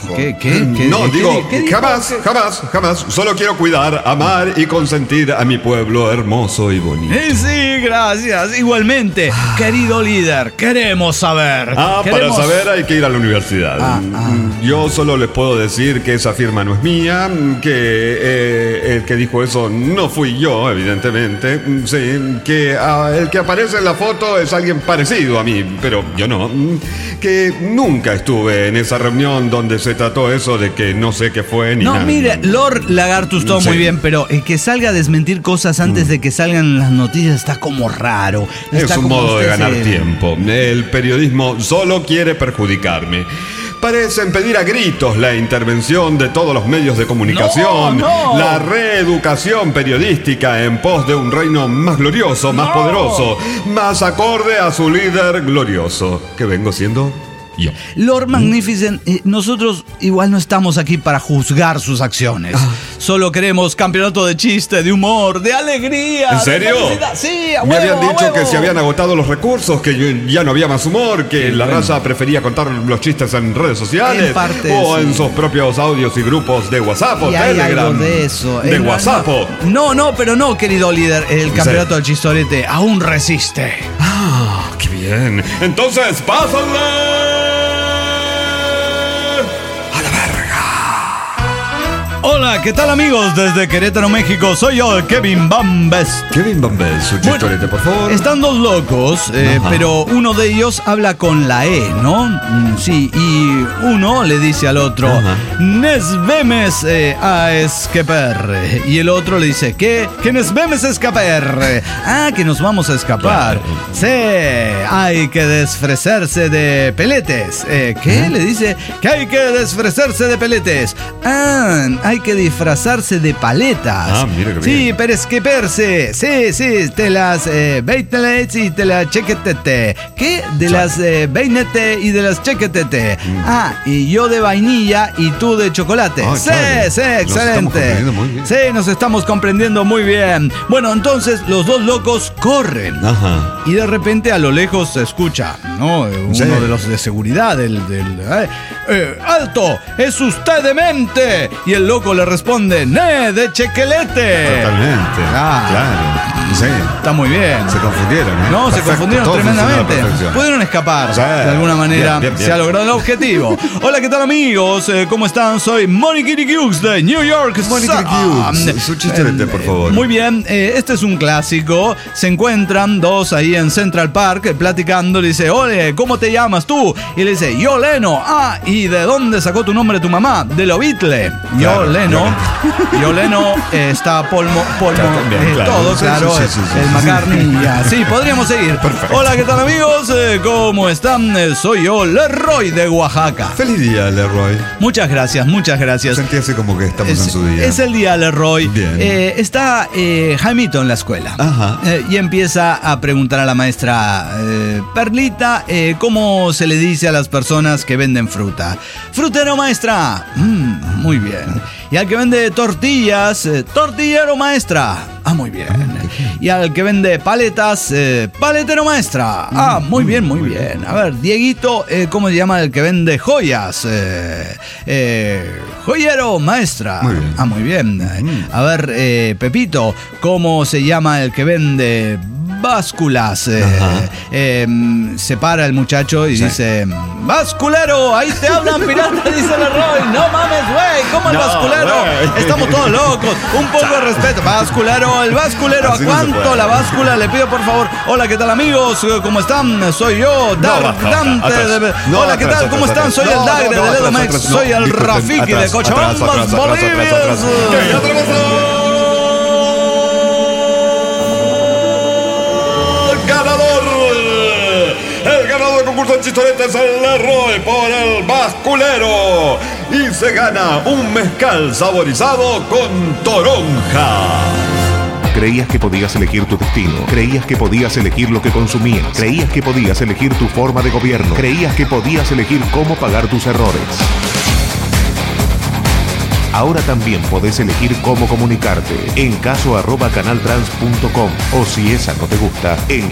No, digo, jamás. Solo quiero cuidar, amar y consentir a mi pueblo hermoso y bonito. Sí, gracias. Igualmente, querido líder, queremos saber. Para saber hay que ir a la universidad. Yo solo les puedo decir que esa firma no es mía, que el que dijo eso no fui yo, evidentemente. Sí, que el que aparece en la foto es alguien parecido a mí, pero yo no. Que nunca estuve en esa reunión donde se trató eso de que no sé qué fue ni nada. No, mire, Lord Lagartus, todo muy bien, pero que salga a desmentir cosas antes de que salgan las noticias está como raro. Es un modo de ganar tiempo. El periodismo solo quiere perjudicarme. Parecen pedir a gritos la intervención de todos los medios de comunicación, la reeducación periodística en pos de un reino más glorioso, más poderoso, más acorde a su líder glorioso, que vengo siendo yo. Lord Magnificent, nosotros igual no estamos aquí para juzgar sus acciones. Solo queremos campeonato de chiste, de humor, de alegría. ¿En serio? Sí, a huevo, me habían dicho que se habían agotado los recursos, que ya no había más humor, que la raza prefería contar los chistes en redes sociales o en sus propios audios y grupos de WhatsApp o Telegram. Algo de eso. De WhatsApp. Pero no, querido líder. El campeonato del chistorete aún resiste. ¡Qué bien! Entonces, ¡pásenle! Hola, ¿qué tal, amigos? Desde Querétaro, México, soy yo, Kevin Bambes. Kevin Bambes, su chistorete, por favor. Están dos locos, pero uno de ellos habla con la E, ¿no? Sí, y uno le dice al otro, Nes vemes a escapar. Y el otro le dice, ¿qué? Que nes vemes a escapar. Que nos vamos a escapar. Claro. Sí, hay que desfrecerse de peletes. ¿Qué? Le dice que hay que desfrecerse de peletes. Hay que disfrazarse de paletas. Mira que bien. Sí, pero es que perse. Sí, te las beitelets y te las chequetete. ¿Qué? De las beinete y de las chequetete. Y yo de vainilla y tú de chocolate. Sí, excelente. Sí, nos estamos comprendiendo muy bien. Bueno, entonces los dos locos corren. Y de repente a lo lejos se escucha, ¿no? Uno de los de seguridad, ¡alto! ¡Es usted demente! Y el loco le responde, ¡ne, de chequelete! Totalmente. Claro. Sí. Está muy bien. Se confundieron, ¿eh? No, perfecto, se confundieron tremendamente. Pudieron escapar. De alguna manera bien. Se ha logrado el objetivo. Hola, ¿qué tal, amigos? ¿Cómo están? Soy Monikiri Hughes de New York. Monikiri Hughes. Su chistorete, por favor. Muy bien. Este es un clásico. Se encuentran dos ahí en Central Park platicando. Le dice, ole, ¿cómo te llamas tú? Y le dice, yo Leno. ¿Y de dónde sacó tu nombre tu mamá? De lo Beatle. Yo Leno. Está Polmo. Todo, claro. El McCartney. Sí, podríamos seguir. Perfecto. Hola, ¿qué tal, amigos? ¿Cómo están? Soy yo, Leroy de Oaxaca. Feliz día, Leroy. Muchas gracias. Sentí así como que estamos en su día. Es el día, Leroy. Bien. Está Jaimito en la escuela. Y empieza a preguntar a la maestra Perlita cómo se le dice a las personas que venden fruta. Frutero, maestra. Muy bien. Y al que vende tortillas, tortillero, maestra. Muy bien. Y al que vende paletas, paletero, maestra. Muy bien. A ver, Dieguito, ¿cómo se llama el que vende joyas? Joyero, maestra. Muy bien. Muy bien. A ver, Pepito, ¿cómo se llama el que vende básculas? Se para el muchacho y dice, ¡basculero! Ahí te hablan, pirata, dice Leroy. No mames, güey, ¿cómo el basculero? Estamos todos locos. Un poco de respeto. Basculero, el basculero. Así ¿A cuánto no la báscula? Le pido por favor. Hola, ¿qué tal, amigos? ¿Cómo están? Soy yo, Dante. Hola, ¿qué tal? ¿Cómo están? Soy el Dagre de Ledomex. Soy el Rafiki de Cochabambas, Bolivia. El ganador del concurso de chistoretes es el Leroy por el basculero. Y se gana un mezcal saborizado con toronja. Creías que podías elegir tu destino. Creías que podías elegir lo que consumías. Creías que podías elegir tu forma de gobierno. Creías que podías elegir cómo pagar tus errores. Ahora también podés elegir cómo comunicarte en caso@canaltrans.com o si esa no te gusta, en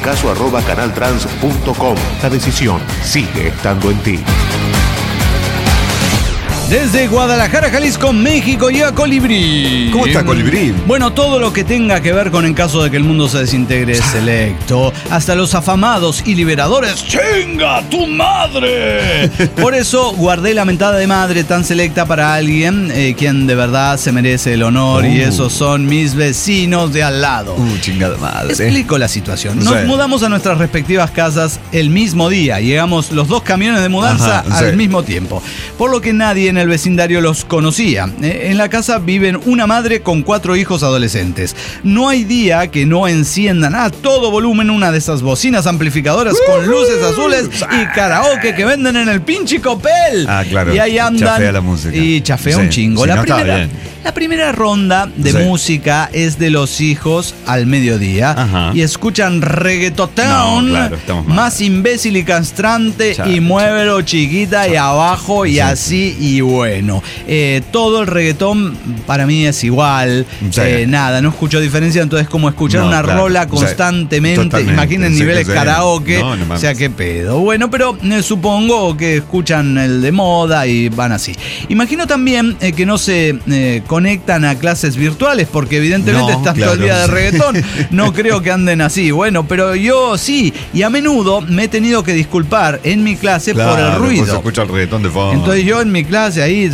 caso@canaltrans.com. La decisión sigue estando en ti. Desde Guadalajara, Jalisco, México, llega Colibrí. ¿Cómo está Colibrí? Bueno, todo lo que tenga que ver con en caso de que el mundo se desintegre es selecto. Hasta los afamados y liberadores. ¡Chinga tu madre! Por eso guardé la mentada de madre tan selecta para alguien quien de verdad se merece el honor. Y esos son mis vecinos de al lado. Chingada madre. Explico la situación. Nos mudamos a nuestras respectivas casas el mismo día. Llegamos los 2 camiones de mudanza al mismo tiempo. Por lo que nadie en el vecindario los conocía. En la casa viven una madre con 4 hijos adolescentes. No hay día que no enciendan a todo volumen una de esas bocinas amplificadoras con luces azules y karaoke que venden en el pinche Copel. Claro. Y ahí andan. Chafea la música. Y chafea un chingo. Sí, La primera ronda de música es de los hijos al mediodía. Y escuchan reggaetón, más imbécil y castrante, y muévelo chiquita y abajo y así y bueno. Todo el reggaetón para mí es igual. Nada, no escucho diferencia. Entonces, como escuchar una rola constantemente, imaginen niveles karaoke, o sea, qué pedo. Bueno, pero supongo que escuchan el de moda y van así. Imagino también que no se conectan a clases virtuales, porque evidentemente estás todo el día de reggaetón. No creo que anden así. Bueno, pero yo sí, y a menudo me he tenido que disculpar en mi clase por el ruido. Se escucha el reggaetón de fondo. Entonces yo en mi clase ahí,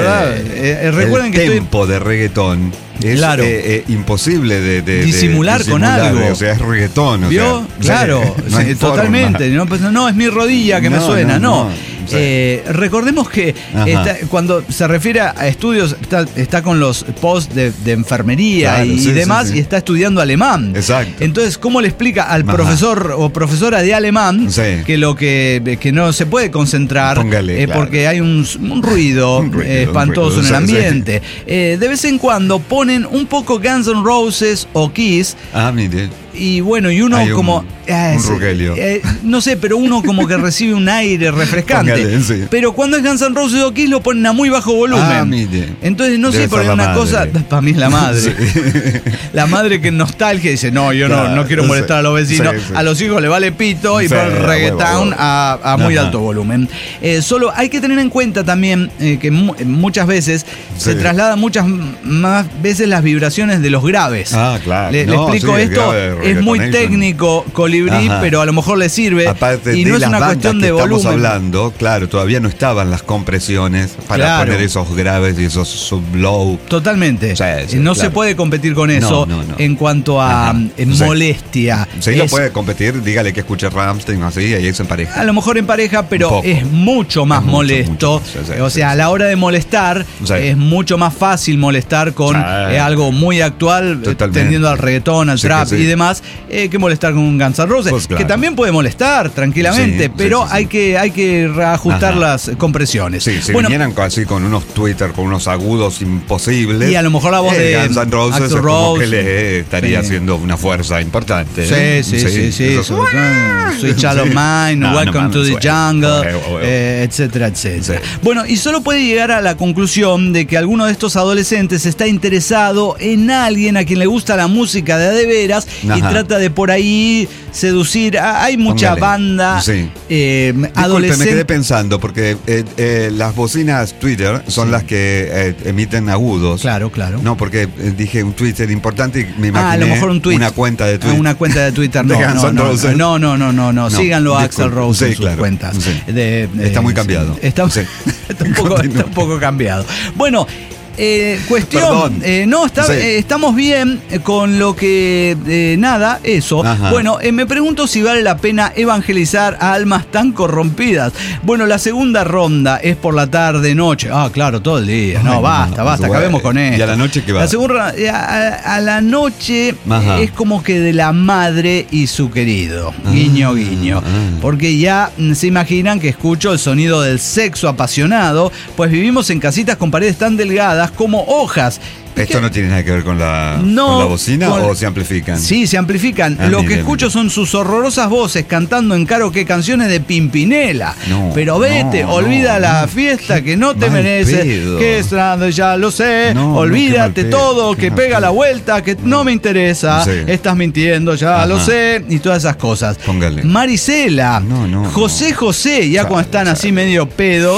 recuerden que el tempo de reggaetón es imposible de disimular con algo. O sea, es reggaetón. ¿Vio? Claro, totalmente. No, es mi rodilla que me suena, no. Recordemos que cuando se refiere a estudios, está con los posts de enfermería y demás, y está estudiando alemán. Exacto. Entonces, ¿cómo le explica al profesor o profesora de alemán que no se puede concentrar porque hay un ruido espantoso en el ambiente? De vez en cuando ponen un poco Guns N' Roses o Kiss. Mire. Y bueno, y uno hay como... un Rogelio. No sé, pero uno como que recibe un aire refrescante. Pero cuando es Guns N' Roses o Kiss lo ponen a muy bajo volumen. Mire. Entonces, no sé, porque una cosa... Para mí es la madre. La madre que en nostalgia dice, no, yo no quiero molestar a los vecinos. A los hijos le vale pito y ponen reggaetón a muy alto volumen. Solo hay que tener en cuenta también que muchas veces se trasladan muchas más veces las vibraciones de los graves. Claro. Le explico esto. Es muy técnico, Colibrí, pero a lo mejor le sirve. Aparte y de no es las una cuestión de volumen. Estamos hablando, claro, todavía no estaban las compresiones para poner esos graves y esos sub-low. Totalmente. No se puede competir con eso en cuanto a molestia. Sí, lo puede competir, dígale que escuche Rammstein así, y ahí se empareja. A lo mejor en pareja, pero es mucho más molesto. O sea, a la hora de molestar, es mucho más fácil molestar con algo muy actual, tendiendo al reggaetón, al trap y demás, que molestar con un Guns N' Roses, que también puede molestar tranquilamente, pero hay que reajustar las compresiones. Si vinieran así con unos Twitter, con unos agudos imposibles, y a lo mejor la voz de Guns N' Roses es como que le estaría haciendo una fuerza importante. Sí. Sweet Child of Mine, Welcome to the Jungle, etcétera, etcétera. Bueno, y solo puede llegar a la conclusión de que alguno de estos adolescentes está interesado en alguien a quien le gusta la música de veras y trata de por ahí seducir. Hay mucha banda adolescente. Me quedé pensando, porque las bocinas Twitter son las que emiten agudos. Claro. No, porque dije un Twitter importante y me imaginé a lo mejor un tweet, una cuenta de Twitter. Una cuenta de Twitter, no. Síganlo a Axl Rose en sus cuentas. Está muy cambiado. Está un poco cambiado. Bueno, cuestión, estamos bien con lo que eso. Bueno, me pregunto si vale la pena evangelizar a almas tan corrompidas. Bueno, la segunda ronda es por la tarde, noche. Claro, todo el día. Basta, acabemos con esto. ¿Y a la noche qué va? La segunda, a la noche es como que de la madre y su querido. Guiño, guiño. Porque ya se imaginan que escucho el sonido del sexo apasionado, pues vivimos en casitas con paredes tan delgadas como hojas. ¿Esto no tiene nada que ver con la bocina o se amplifican? Sí, se amplifican. Lo que escucho son sus horrorosas voces cantando en karaoke canciones de Pimpinela. Pero vete, olvida la fiesta que no te mereces. Que estando ya lo sé. Olvídate todo, que pega la vuelta, que no me interesa. Estás mintiendo, ya lo sé. Y todas esas cosas. Póngale. Marisela, José, ya cuando están así medio pedos.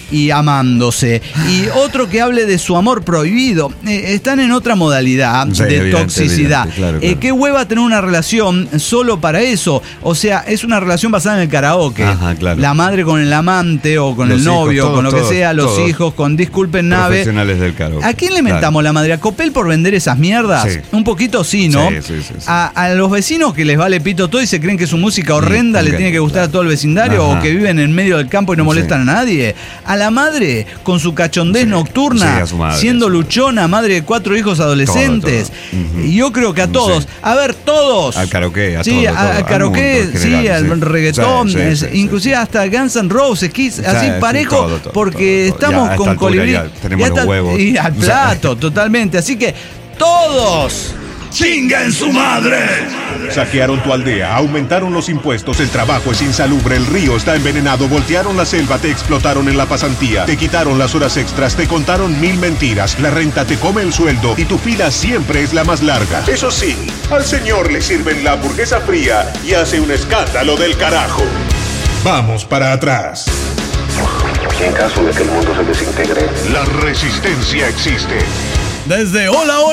y amándose. Y otro que hable de su amor prohibido. Están en otra modalidad de toxicidad. Claro. ¿Qué hueva tener una relación solo para eso? O sea, es una relación basada en el karaoke. Ajá, claro. La madre con el amante o con Los el novio, hijos, todos, con lo que todos, sea, los todos. hijos, con disculpen nave. Profesionales del karaoke. ¿A quién le mentamos la madre? ¿A Copel por vender esas mierdas? Sí. Un poquito sí, ¿no? Sí. A los vecinos que les vale pito todo y se creen que su música horrenda le tiene que gustar a todo el vecindario, Ajá. o que viven en medio del campo y no molestan a nadie. A la madre con su cachondez nocturna, Sí, a su madre, siendo a su madre. luchona, madre de 4 hijos adolescentes. Todo. Y yo creo que a todos. Sí. A ver, todos. Al karaoke, a sí, todo, todo. al karaoke, Al mundo en sí, general, al sí. reggaetón, Sí, inclusive hasta Guns N' Roses, Kiss, así sí, parejo, todo, porque todo. estamos Ya, a con esta altura colibrí. ya tenemos los huevos. Y al plato, totalmente. Así que todos. ¡Chinga en su madre! Saquearon tu aldea, aumentaron los impuestos, el trabajo es insalubre, el río está envenenado, voltearon la selva, te explotaron en la pasantía, te quitaron las horas extras, te contaron 1000 mentiras, la renta te come el sueldo y tu fila siempre es la más larga. Eso sí, al señor le sirven la hamburguesa fría y hace un escándalo del carajo. Vamos para atrás. En caso de que el mundo se desintegre, La resistencia existe. Desde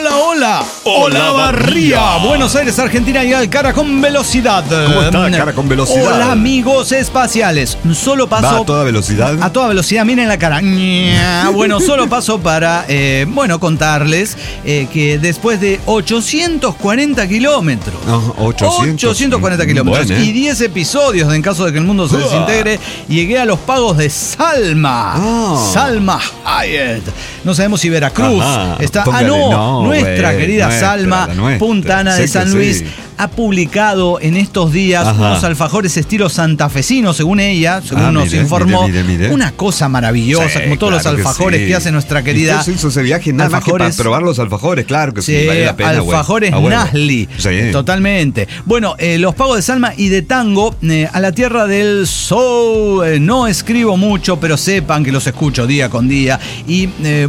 Olavarría, Buenos Aires, Argentina, llega el Cara con Velocidad. ¿Cómo está, Cara con Velocidad? Hola, amigos espaciales. Solo paso. ¿Va a toda velocidad? A toda velocidad, miren la cara. Bueno, solo paso para, contarles que después de 840 kilómetros. No, 840 kilómetros Bueno, y 10 episodios de En caso de que el mundo se desintegre, llegué a los pagos de Salma. Ah. Salma Hayek. No sabemos si Veracruz Ajá, está. póngale, Nuestra güey, querida nuestra, Salma, la nuestra. Puntana de Sé que San sí. Luis, ha publicado en estos días Ajá. unos alfajores estilo santafesino, según ella, según nos mire, informó. mire. Una cosa maravillosa, Sí, como todos claro los alfajores que sí. hace nuestra querida. Y usted hizo ese viaje nada más que para alfajores. probar los alfajores, claro que sí, Sí, vale la pena, güey. alfajores A huevo. Nasli. Sí. Totalmente. Bueno, los pagos de Salma y de tango a la tierra del soul. No escribo mucho, pero sepan que los escucho día con día. Y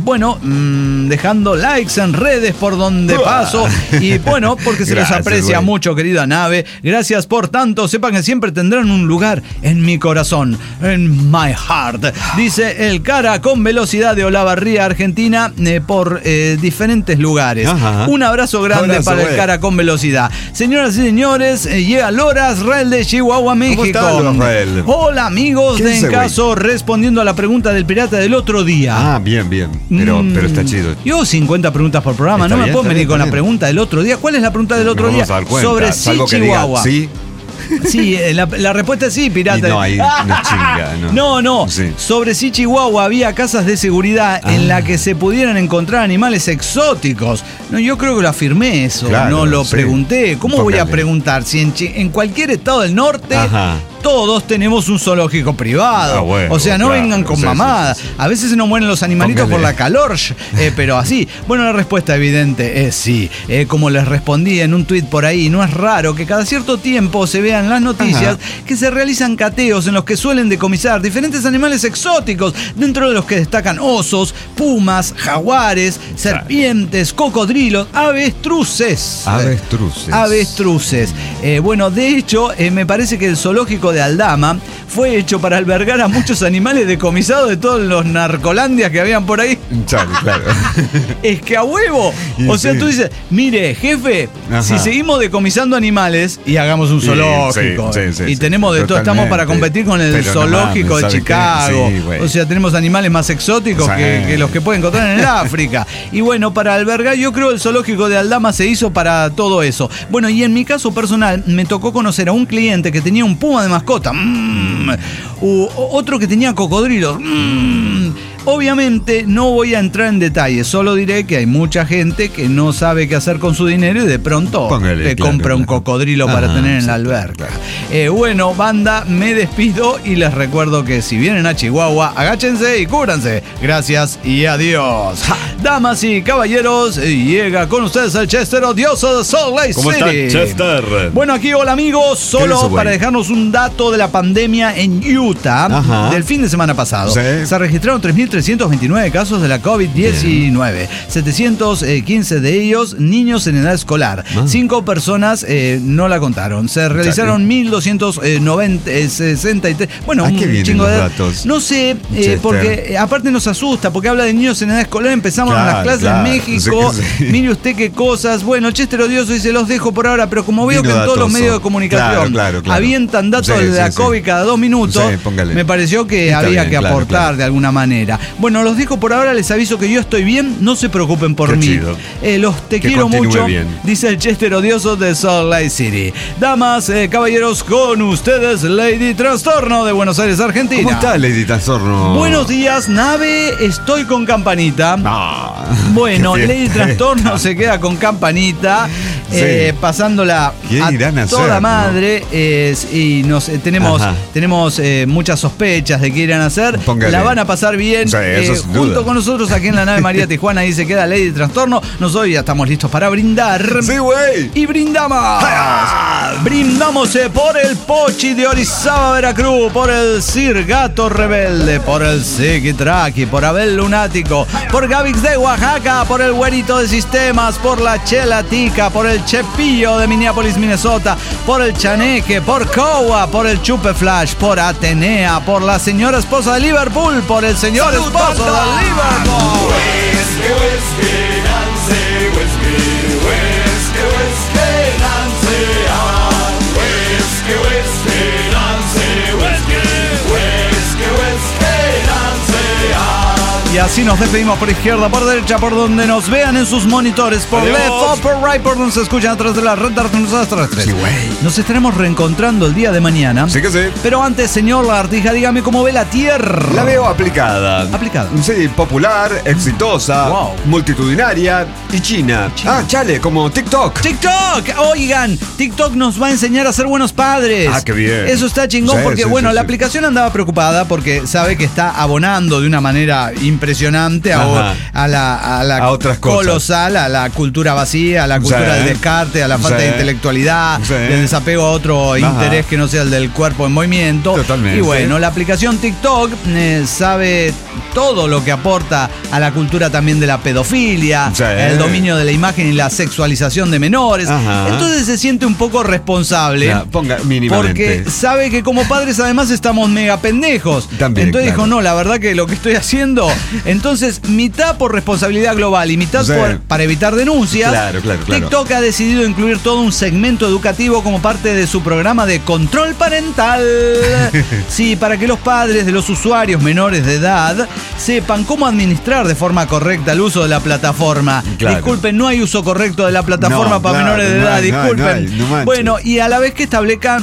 dejando likes en redes por donde paso. Y bueno, porque se les Gracias, aprecia güey. mucho, querida nave. Gracias por tanto. Sepan que siempre tendrán un lugar en mi corazón. En my heart. Dice el Cara con Velocidad de Olavarría, Argentina, por diferentes lugares. Ajá. Un abrazo grande Abrazo, para el güey. Cara con Velocidad. Señoras y señores, llega Loras Rael de Chihuahua, México. está, Loras Rael? Hola, amigos ¿Qué de dice, En Caso, respondiendo a la pregunta del pirata del otro día. Ah, bien. Pero está chido. Yo 50 preguntas por programa, Está no me bien, puedo está venir bien, con está la bien. pregunta del otro día. ¿Cuál es la pregunta del otro Nos día? vamos a dar cuenta, Sobre salvo sí, que diga Chihuahua. sí. Sí, la respuesta es sí, pirata. Y no, ahí no chinga, ¿no? No. Sí. Sobre si Chihuahua había casas de seguridad en la que se pudieran encontrar animales exóticos. No, yo creo que lo afirmé eso, Claro, no lo sí. pregunté. ¿Cómo voy a Póngale. preguntar si en cualquier estado del norte Ajá. todos tenemos un zoológico privado? Ah, bueno, o sea, no claro, vengan con sí, mamadas. sí, sí. A veces se nos mueren los animalitos Póngale. por la calor, pero así. Bueno, la respuesta evidente es sí. Como les respondí en un tuit por ahí, no es raro que cada cierto tiempo se vean las noticias que se realizan cateos en los que suelen decomisar diferentes animales exóticos, dentro de los que destacan osos, pumas, jaguares, serpientes, cocodrilos, avestruces. Avestruces. De hecho, me parece que el zoológico de Aldama fue hecho para albergar a muchos animales decomisados de todos los narcolandias que habían por ahí. Chale, claro. Es que a huevo. Y O sea, sí. tú dices, mire, jefe, Ajá. si seguimos decomisando animales y hagamos un Sí, zoológico. sí, Y tenemos de todo, estamos para competir con el Pero no zoológico mames, de ¿sabe qué? Chicago. Sí, güey. O sea, tenemos animales más exóticos Sí. que los que pueden encontrar en el África. Y bueno, para albergar, yo creo el zoológico de Aldama se hizo para todo eso. Bueno, y en mi caso personal, me tocó conocer a un cliente que tenía un puma de mascota. Otro que tenía cocodrilos. Obviamente no voy a entrar en detalles, solo diré que hay mucha gente que no sabe qué hacer con su dinero y de pronto Póngale, te claro, compra un claro. cocodrilo para tener en sí, la alberca. Bueno, banda, me despido y les recuerdo que si vienen a Chihuahua, agáchense y cúbranse. Gracias y adiós. Damas y caballeros, llega con ustedes el Chester odioso de Salt Lake ¿Cómo City. está, Chester? Bueno, aquí, hola amigos, solo dice, güey? para dejarnos un dato de la pandemia en Utah Ajá. del fin de semana pasado. Sí. Se registraron 3.300 1.329 casos de la COVID-19. 715 de ellos niños en edad escolar. 5 personas no la contaron. Se realizaron 1.263. Bueno, un chingo de datos. No sé, porque aparte nos asusta, porque habla de niños en edad escolar. Empezamos las clases en México. Mire usted qué cosas. Bueno, Chester Odioso dice, los dejo por ahora, pero como veo que en todos los medios de comunicación avientan datos de la COVID cada 2 minutos, me pareció que había que aportar de alguna manera. Bueno, los dejo por ahora, les aviso que yo estoy bien, no se preocupen por mí. Los te quiero mucho, dice el Chester Odioso de Salt Lake City. Damas, caballeros, con ustedes, Lady Trastorno de Buenos Aires, Argentina. ¿Cómo está, Lady Trastorno? Buenos días, nave, estoy con campanita. Bueno, Lady Trastorno se queda con campanita, pasándola a toda madre, y tenemos muchas sospechas de qué irán a hacer. La van a pasar bien junto con nosotros aquí en la nave María Tijuana. Ahí se queda Lady Trastorno. Nosotros ya estamos listos para brindar. Sí, güey. Y brindamos. Brindamos por el Pochi de Orizaba, Veracruz, por el Sir Gato Rebelde, por el Siki Traki, por Abel Lunático, por Gavix de Oaxaca, por el Güerito de Sistemas, por la Chela Tica, por el Chepillo de Minneapolis, Minnesota, por el Chaneque, por Cowa, por el Chupe Flash, por Atenea, por la señora esposa de Liverpool, por el señor esposo de Liverpool. Y así nos despedimos por izquierda, por derecha, por donde nos vean en sus monitores, por left o por right, por donde se escuchan atrás de la red de las 3. Sí, nos estaremos reencontrando el día de mañana. Sí que sí. Pero antes, señor Lagartija, dígame cómo ve la Tierra. La veo aplicada. Aplicada. Sí, popular, exitosa, multitudinaria y china. Chale, como TikTok. TikTok. Oigan, TikTok nos va a enseñar a ser buenos padres. Qué bien. Eso está chingón porque, la aplicación andaba preocupada porque sabe que está abonando de una manera impresionante a la otras colosal, cosas. A la cultura vacía, a la cultura del descarte, a la falta de intelectualidad, del desapego a otro interés que no sea el del cuerpo en movimiento. Totalmente. Y bueno, la aplicación TikTok sabe todo lo que aporta a la cultura también de la pedofilia, el dominio de la imagen y la sexualización de menores. Entonces se siente un poco responsable. Ponga mínimamente. Porque sabe que como padres además estamos mega pendejos. También, entonces dijo, no, la verdad que lo que estoy haciendo... Entonces, mitad por responsabilidad global y mitad para evitar denuncias, TikTok ha decidido incluir todo un segmento educativo como parte de su programa de control parental. Sí, para que los padres de los usuarios menores de edad sepan cómo administrar de forma correcta el uso de la plataforma. Disculpen, no hay uso correcto de la plataforma para menores de edad, disculpen. Bueno, y a la vez que establezcan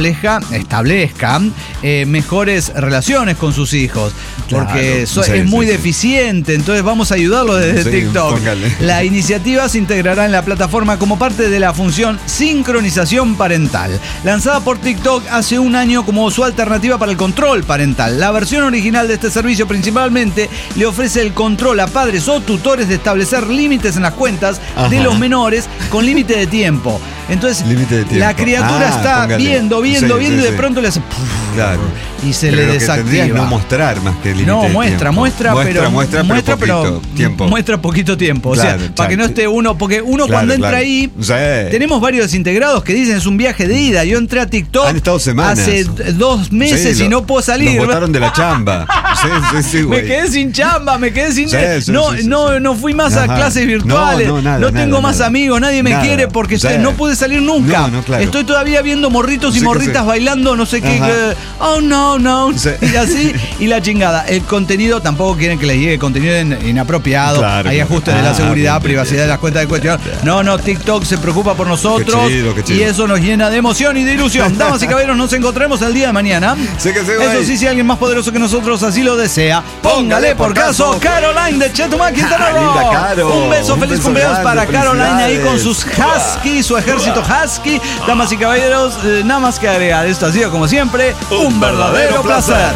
mejores relaciones con sus hijos, porque es muy deficiente, entonces vamos a ayudarlo desde TikTok. La iniciativa se integrará en la plataforma como parte de la función sincronización parental, lanzada por TikTok hace un año como su alternativa para el control parental. La versión original de este servicio principalmente le ofrece el control a padres o tutores de establecer límites en las cuentas de los menores con límite de tiempo. Entonces, la criatura está viendo y de pronto le hace... Y se le desactiva. No mostrar más que el límite. No, muestra, pero tiempo. Muestra poquito tiempo. Para que no esté uno, porque uno cuando entra ahí, tenemos varios desintegrados que dicen es un viaje de ida. Yo entré a TikTok hace 2 meses y no puedo salir. Nos botaron de la chamba. Me quedé sin chamba, no fui más a clases virtuales. No tengo más amigos, nadie me quiere porque no pude salir nunca. Estoy todavía viendo morritos y morritas bailando, no sé qué. Oh no. Y así, y la chingada. El contenido tampoco quieren que les llegue contenido inapropiado. Hay ajustes de la seguridad, privacidad de las cuentas de cuestión. No, TikTok se preocupa por nosotros. Qué chido. Y eso nos llena de emoción y de ilusión. Damas y caballeros, nos encontraremos el día de mañana. Eso sí, si alguien más poderoso que nosotros así lo desea, póngale por caso Caroline de Chetumal, Quintana Roo. Un beso, feliz cumpleaños para Caroline ahí con sus husky, su ejército husky. Damas y caballeros, nada más que agregar. Esto ha sido como siempre un verdadero placer.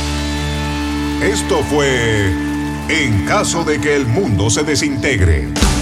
Esto fue En caso de que el mundo se desintegre.